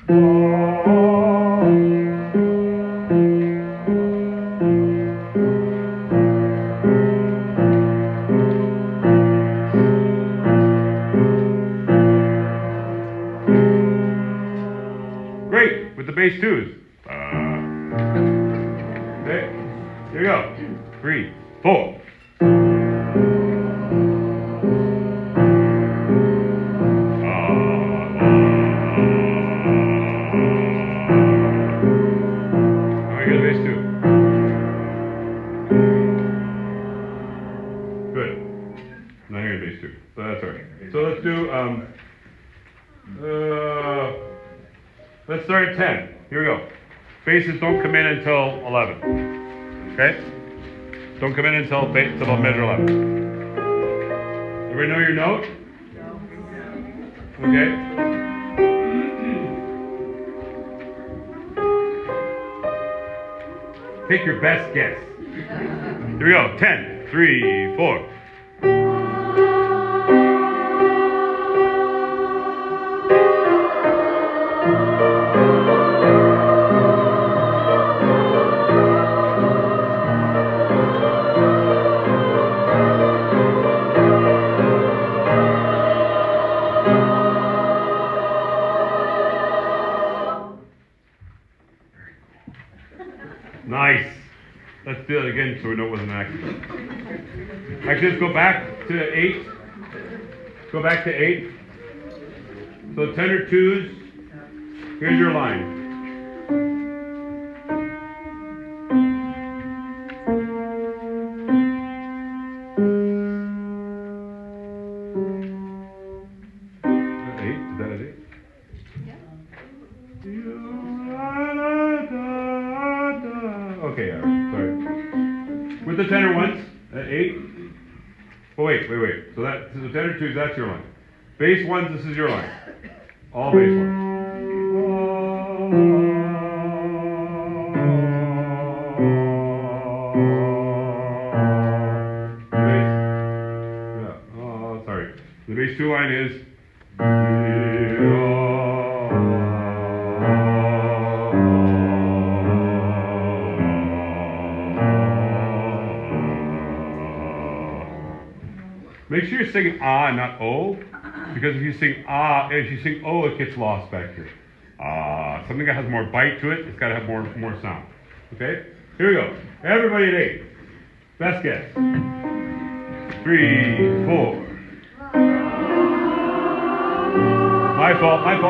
Great, with the bass 2s. Okay, here we go. 3, 4. Let's start at 10. Here we go. Basses don't come in until 11. Okay? Don't come in until about measure 11. Everybody know your note? Okay? Take your best guess. Here we go. 10, 3, 4. Nice. Let's do it again so we know it wasn't an accident. Actually, let's go back to 8. Go back to 8. So tenor 2s. Here's your line. Okay, sorry. With the tenor ones at 8. Oh wait. So the tenor 2s, that's your line. Bass ones, this is your line. All bass ones. Sorry. The bass 2 line is. Make sure you're singing ah, not oh, because if you sing ah, if you sing oh, it gets lost back here. Ah, something that has more bite to it, it's got to have more sound. Okay? Here we go. Everybody at 8. Best guess. 3, 4. My fault. What's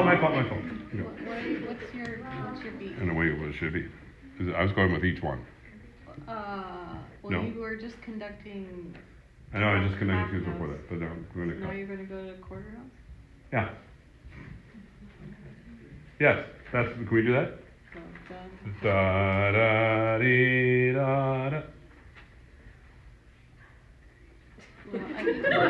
your beat? And the way it should be. I was going with each one. Well, No. you were just conducting. I know, I just connected to before that, but now I'm going to Now cut. you're going to go to quarter notes? Yeah. Yes, can we do that? So, Da da dee da da. well, I think right?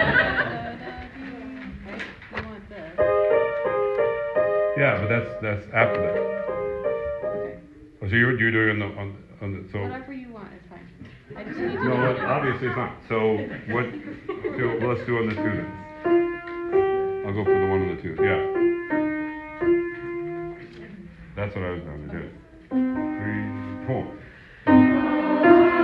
You want this. Yeah, but that's after that. Okay. Oh, so you're doing on the so. Whatever you want is fine. I just need to No, know. obviously it's not. So what? Let's do on the 2 then. I'll go for the 1 on the 2. Yeah. That's what I was going to do. 3, 4.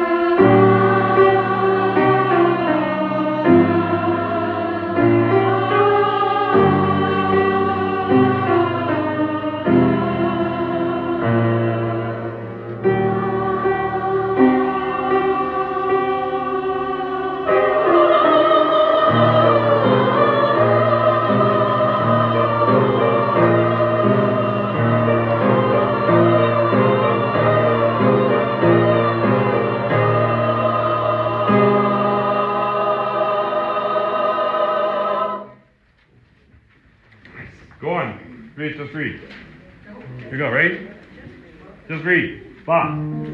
page, just read. Here you go, ready? Just read. Ba.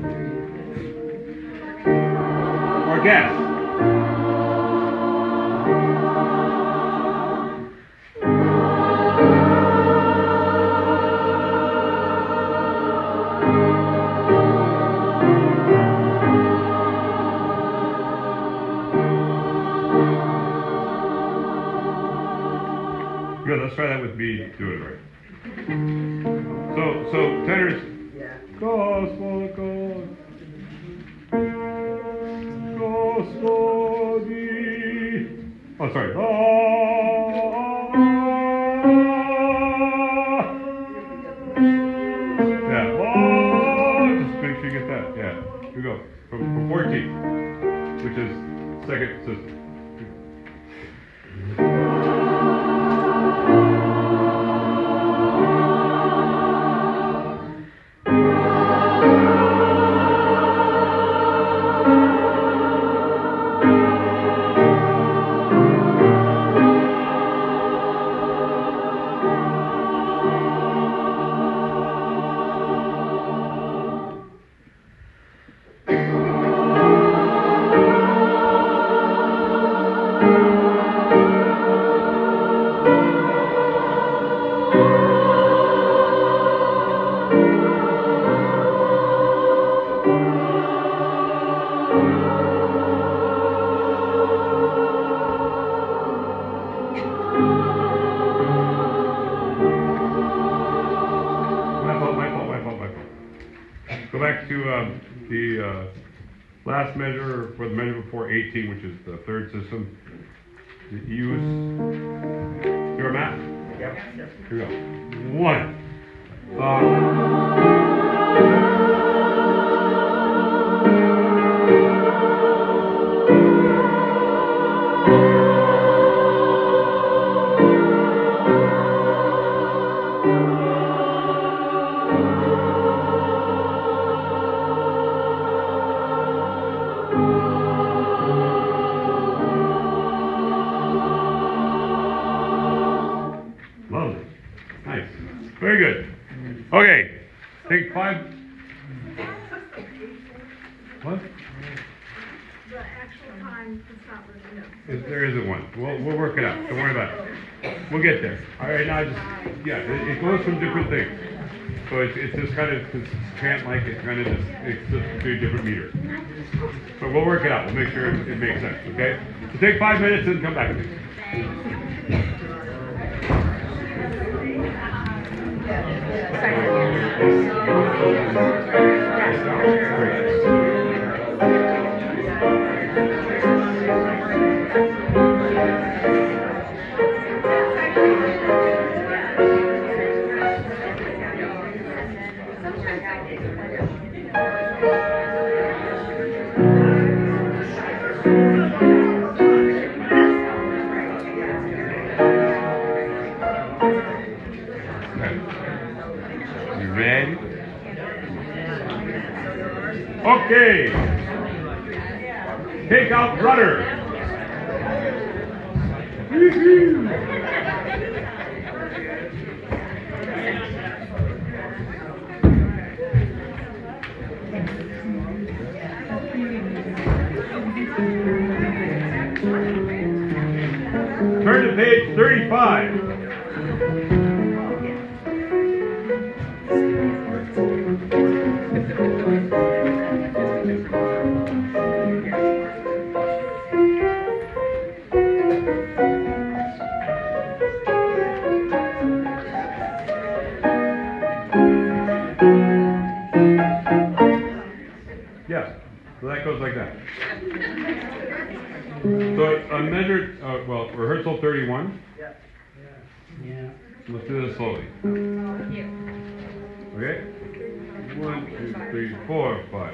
Or guess. Good, let's try that with B, do it right. So tenors, oh, sorry. Yeah, just make sure you get that. Yeah, here we go. From 14, which is second system. Go back to the last measure, for the measure before 18, which is the third system. Use your map. Yep. Here we go. 1. Lovely. Nice. Very good. Okay. Take 5. What? The actual time is not really known. If there isn't one. We'll work it out. Don't worry about it. We'll get there. All right, now it goes from different things. So it's just kind of, it's chant-like, it's kind of just, it's just 2 different meters. So we'll work it out. We'll make sure it makes sense, okay? So take 5 minutes and come back to me. You ready? Okay. Take out rudder. Turn to page 35. Yeah, so that goes like that. So unmeasured, rehearsal 31. Yeah. Let's do this slowly. Okay? 1, 2, 3, 4, 5.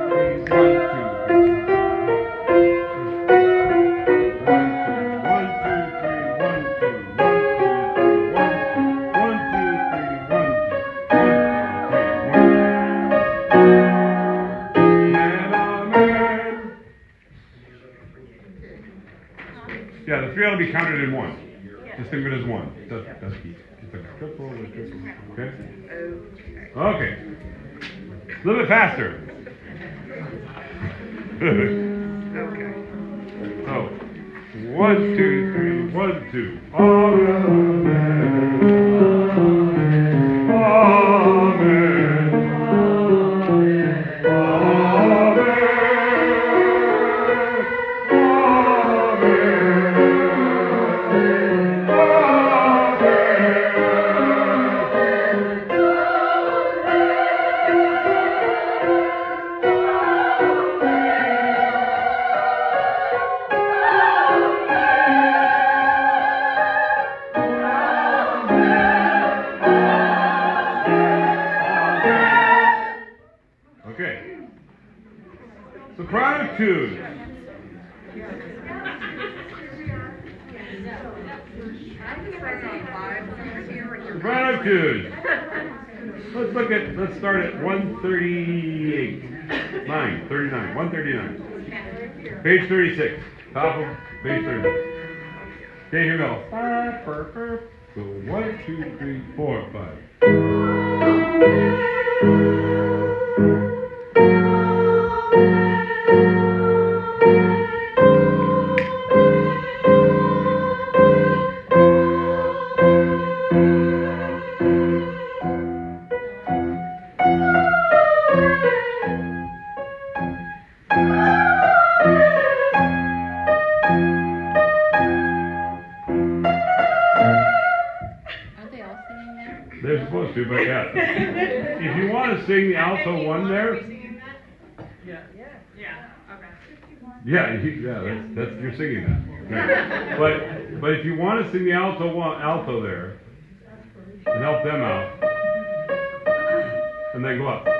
Yeah, the three ought to be counted in one. Just think of it as one. That's key. Just like a triple, okay? Okay. A little bit faster. So, 1, 2, 3, 1, 2. Amen. Amen. Okay. Soprano tunes. Soprano tunes. Let's start at 138. 39. 139. Page 36. Top of page 36. Okay, here we go. So 1, 2, 3, 4, 5. They're supposed to, but yeah. If you want to sing the alto one there. Yeah, that's you're singing that. Yeah. But if you want to sing the alto there, and help them out, and then go up.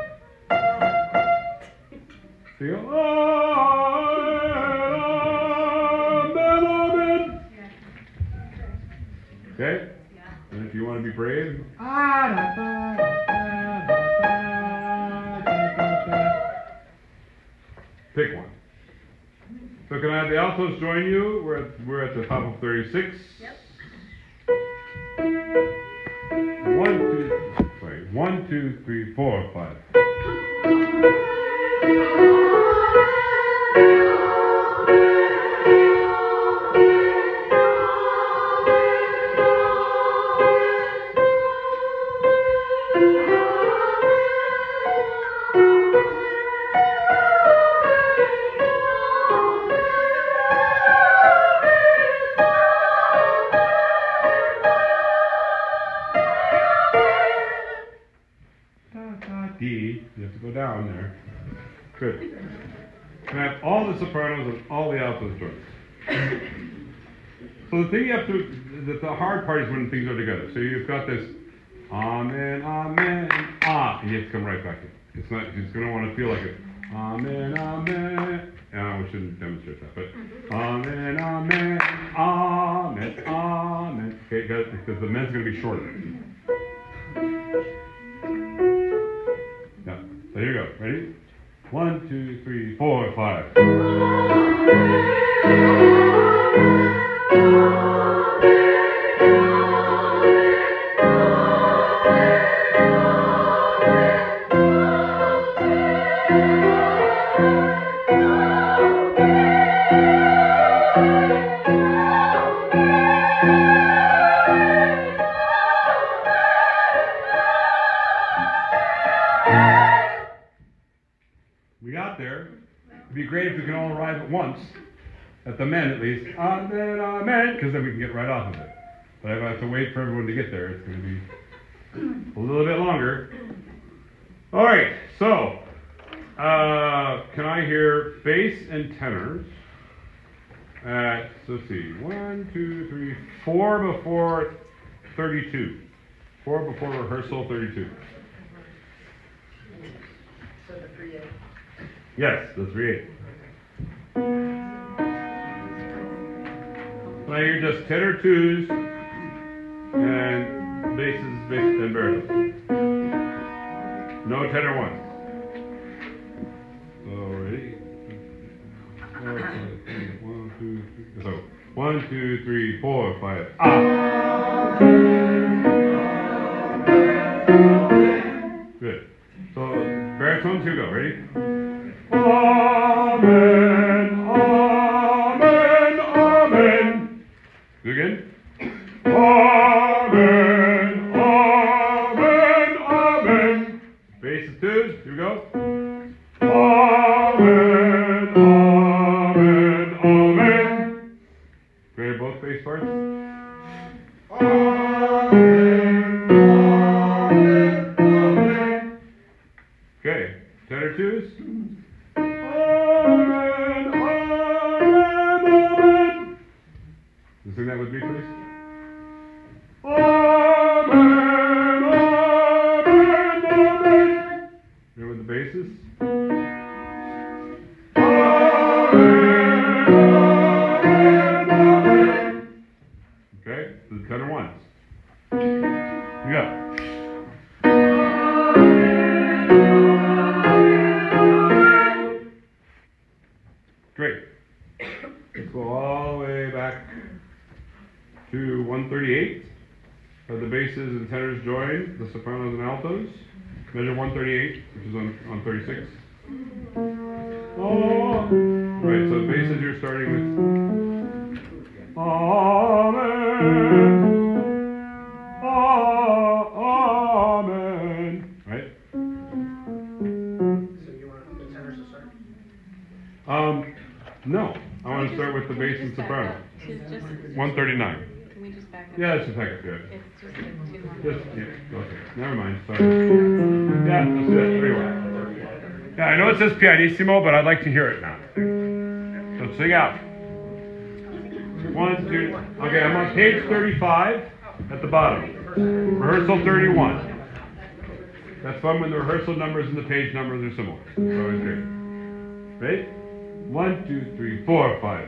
So you go, amen. Okay? And if you want to be brave, pick one. So can I have the altos join you? We're at the top of 36. Yep. 1, 2, 3, 4, 5. D, you have to go down there. Good. Can I have all the sopranos and all the altos joined? So the thing you have to, the hard part is when things are together. So you've got this amen, amen, ah, and you have to come right back in. It's not, it's going to want to feel like it. Amen, amen. We shouldn't demonstrate that, but amen, amen, amen, amen. Okay, because the men's going to be shorter. So here you go. Ready? 1, 2, 3, 4, 5. We got there. It'd be great if we could all arrive at once, at the men at least. Amen, amen, because then we can get right off of it. But if I have to wait for everyone to get there, it's going to be a little bit longer. All right, so can I hear bass and tenors at, let's see, 1, 2, 3, 4 before 32. 4 before rehearsal 32. So the 3/8. Yes, the 3/8. Can I hear just tenor twos and basses, bass, and baritone? No tenor ones. So ready? 1, 2, 3. So 1, 2, 3, 4, 5. Ah. Good. So baritones, here we go. Ready? Amen, amen, amen. Do it again. Amen, amen, amen. Bass and twos, here we go. Amen, amen, amen. Great, both bass parts. Amen, amen, amen. Okay, tenor twos. Amen, amen, amen. Can you sing that with me, please? Amen, amen, amen. Here with the basses. Amen, amen. Okay, so the tenor ones. You go. Great. Let's go all the way back to 138. The basses and tenors join, the sopranos and altos. Measure 138, which is on 36. Oh. Right, so the basses you're starting with. Amen. Amen. Right? So you want the tenors to start? No. I want to start with the bass and soprano. Just 139. Can we just back up? Yeah, it's just back up good. It's just like 2 more. Just, yeah, okay. Never mind. Sorry. Yeah, let's do that. 31. Yeah, I know it says pianissimo, but I'd like to hear it now. So sing out. 1, 2. Okay, I'm on page 35 at the bottom. Rehearsal 31. That's fun when the rehearsal numbers and the page numbers are similar. It's always great. Ready? 1, 2, 3, 4, 5.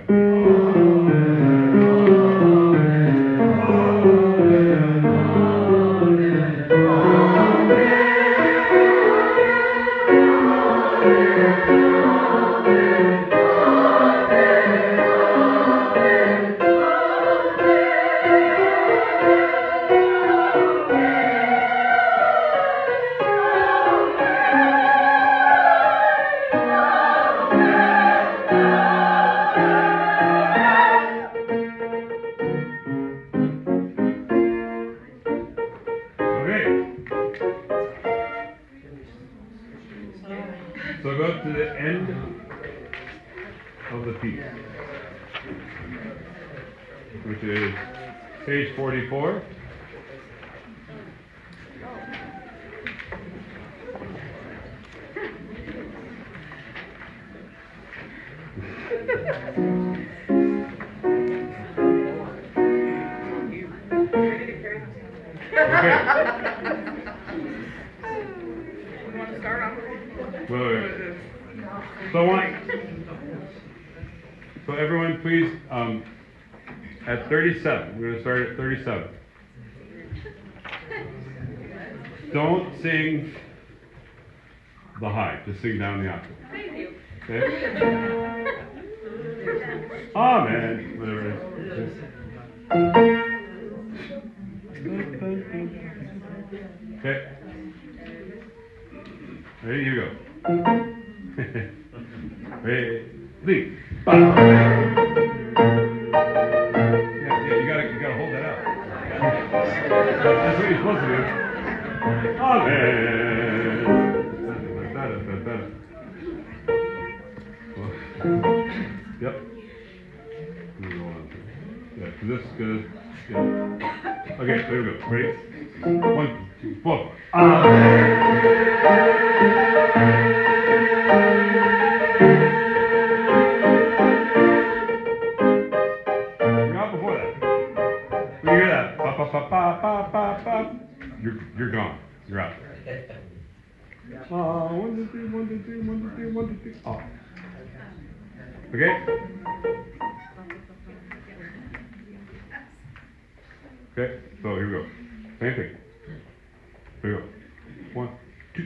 So go to the end of the piece, which is page 44. Okay. Wait. So everyone, please, at 37, we're going to start at 37. Don't sing the high, just sing down the octave. Okay? Amen. Whatever it is. Okay. Ready? Here we go. Ready? Yeah, you gotta hold that out. That's what you're supposed to do. Amen. because, yeah. Okay, there we go. Ready? 1, 2, 4. You're out before that. When you hear that, ba, ba, ba, ba, ba, ba, ba, you're gone. You're out. 1, 2, 3, 1, 2, 3, 1, 2, 3, 1, 2, 3. Oh. Okay? Okay, so here we go. Same thing. Here we go. 1, 2.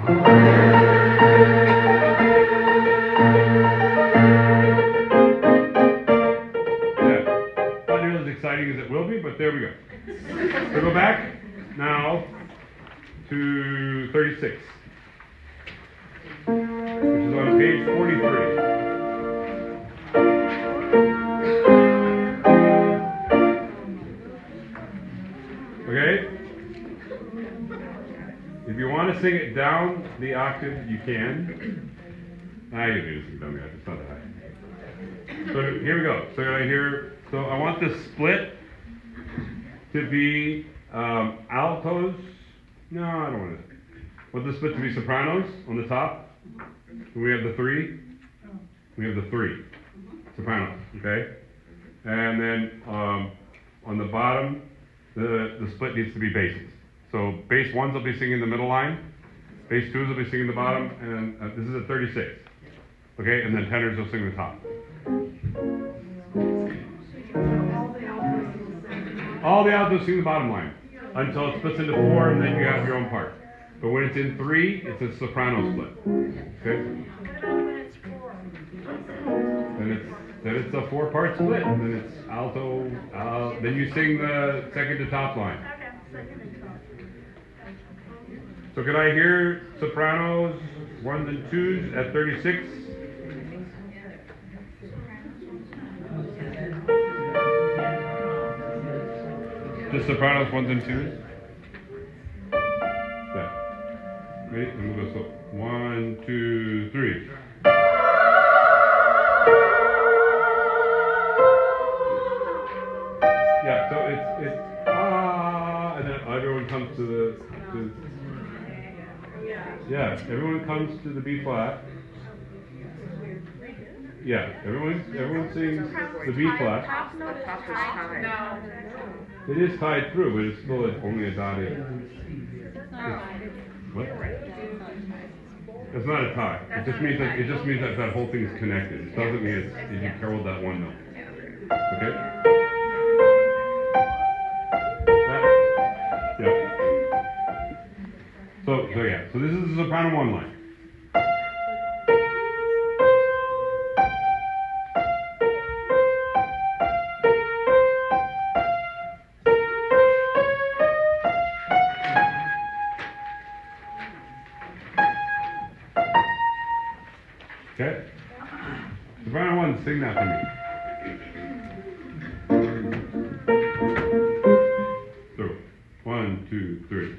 Yeah. Not nearly as exciting as it will be, but there we go. So go back now to 36, which is on page 43. Okay? If you want to sing it down the octave, you can. I can do this down the octave, it's not that high. So here we go. So I want the split to be altos. No, I don't want it. I want the split to be sopranos on the top. We have the 3. We have the 3 sopranos, okay? And then on the bottom, the split needs to be basses. So bass 1s will be singing the middle line, bass 2s will be singing the bottom, and this is at 36. Okay, and then tenors will sing the top. All the altos sing the bottom line until it splits into 4, and then you have your own part. But when it's in 3, it's a soprano split. Okay? Then it's a 4-part split, and then it's alto. Then you sing the second to top line. So can I hear sopranos 1s and 2s at 36? Just sopranos 1s and 2s? Yeah. Ready? And we'll go so 1, 2, 3. Yeah, so it's and then everyone comes to yeah, everyone comes to the B flat. Yeah, everyone sings the B flat. Top note is tied. No. It is tied through, but it's still only a dotted. What? It's not a tie. It just means that that whole thing is connected. It doesn't mean you caroled that one note. Okay? Yeah. So this is the soprano 1 line. Okay? Soprano 1, sing that for me. So, 1, 2, 3.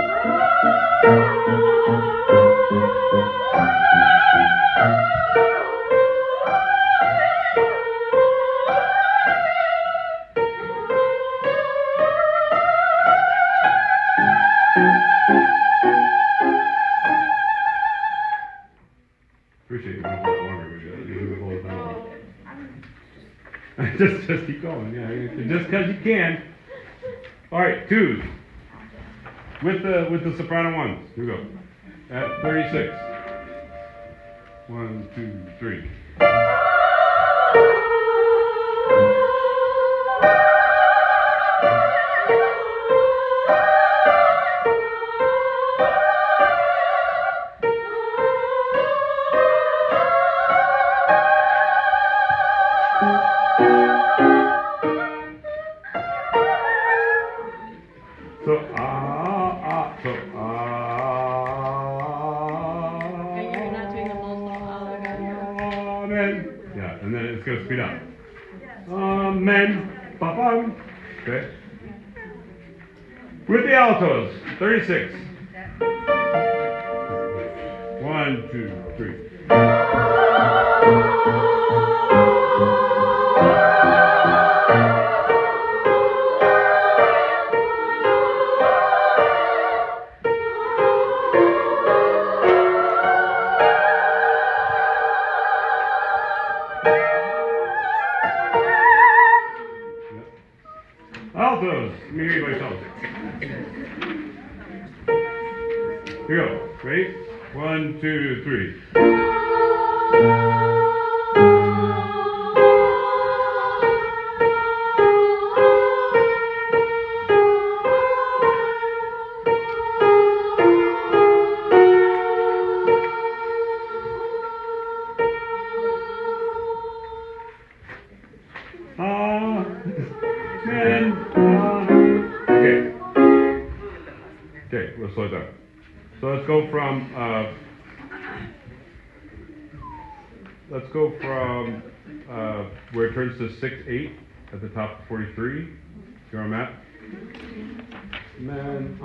Appreciate you went a lot longer, but you do the whole thing. Just keep going, yeah. Just because you can. All right, 2s. With the soprano 1s. Here we go. At 36. 1, 2, 3. So And you're not doing the most Amen. Yeah, and then it's gonna speed up. Amen. Ba-bum. Okay. With the altos, 36. 1, 2, 3. 1, 2, 3. Okay. Okay, we'll slow down. So let's go from where it turns to 6/8 at the top of 43. See where I'm at? Man,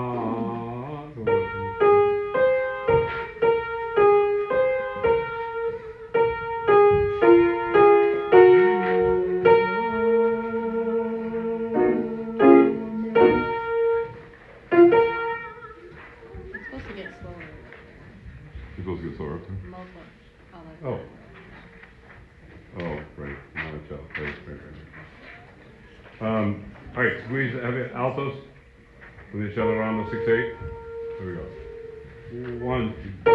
It's supposed to get slower. It goes get slower. Most of all of Oh. Oh, right. Not a child. Right. All right. Squeeze. Have it altos. With each other on the 6/8. There we go. 1, 2.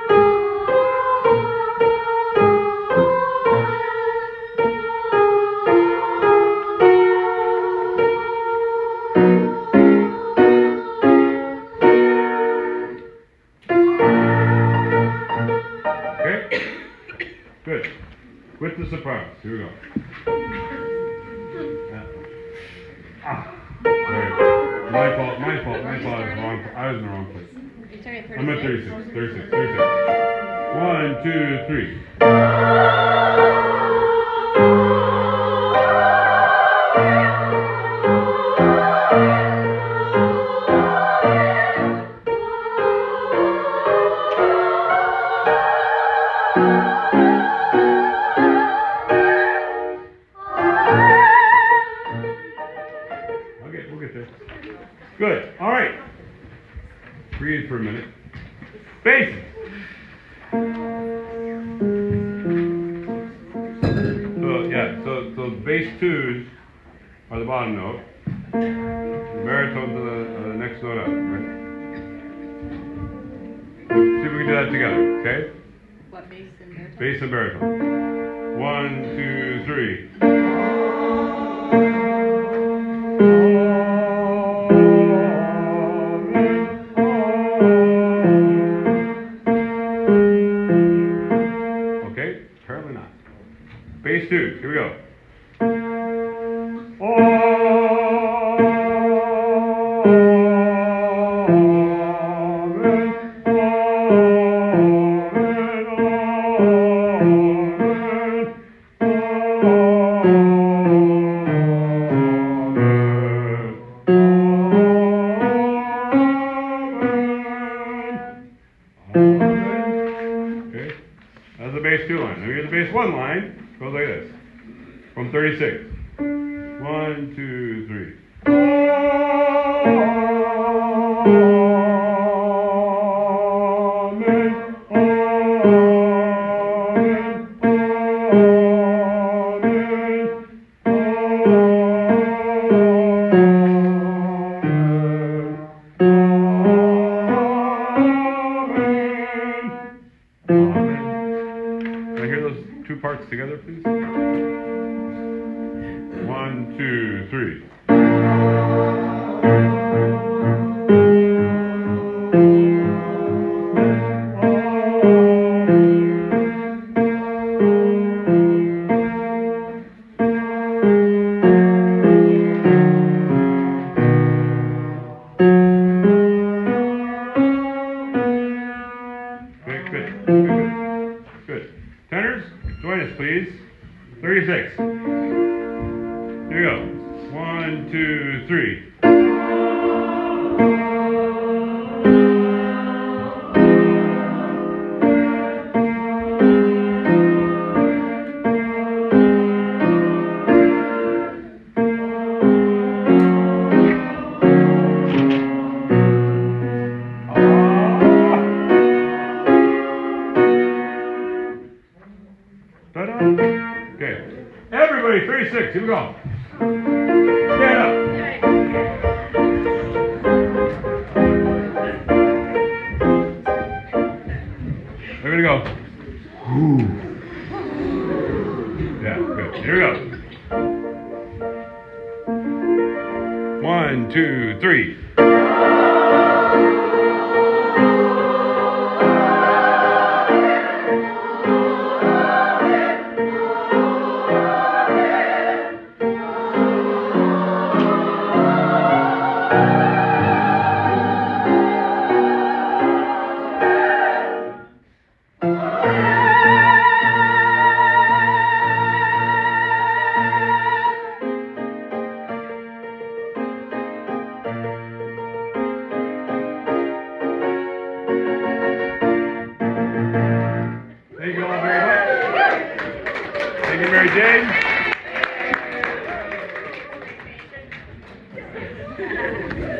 Okay. Good. With the sopranos. Here we go. Sorry. My fault. I was in the wrong place. You started at I'm at 36? 36. 1, 2, 3. Okay, we'll get there. Good. All right. Breathe for a minute. Basses. So bass 2s are the bottom note. The baritones are the next note up, right? See if we can do that together, okay? What bass and baritone? Bass and baritone. 1, 2, 3. Okay, apparently not. Bass 2, here we go. Okay, that's the bass 2 line. Now here's the bass 1 line. Goes like this. From 36. 1, 2, 3. Can I hear those two parts together, please? 1, 2, 3. Okay, good. Tenors, join us, please. 36. Here we go. 1, 2, 3. Ta-da. Okay. Everybody, 36. Here we go. Stand up. We're gonna go. Yeah, good. Here we go. 1, 2, 3. Thank you all very much. Thank you, Mary Jane.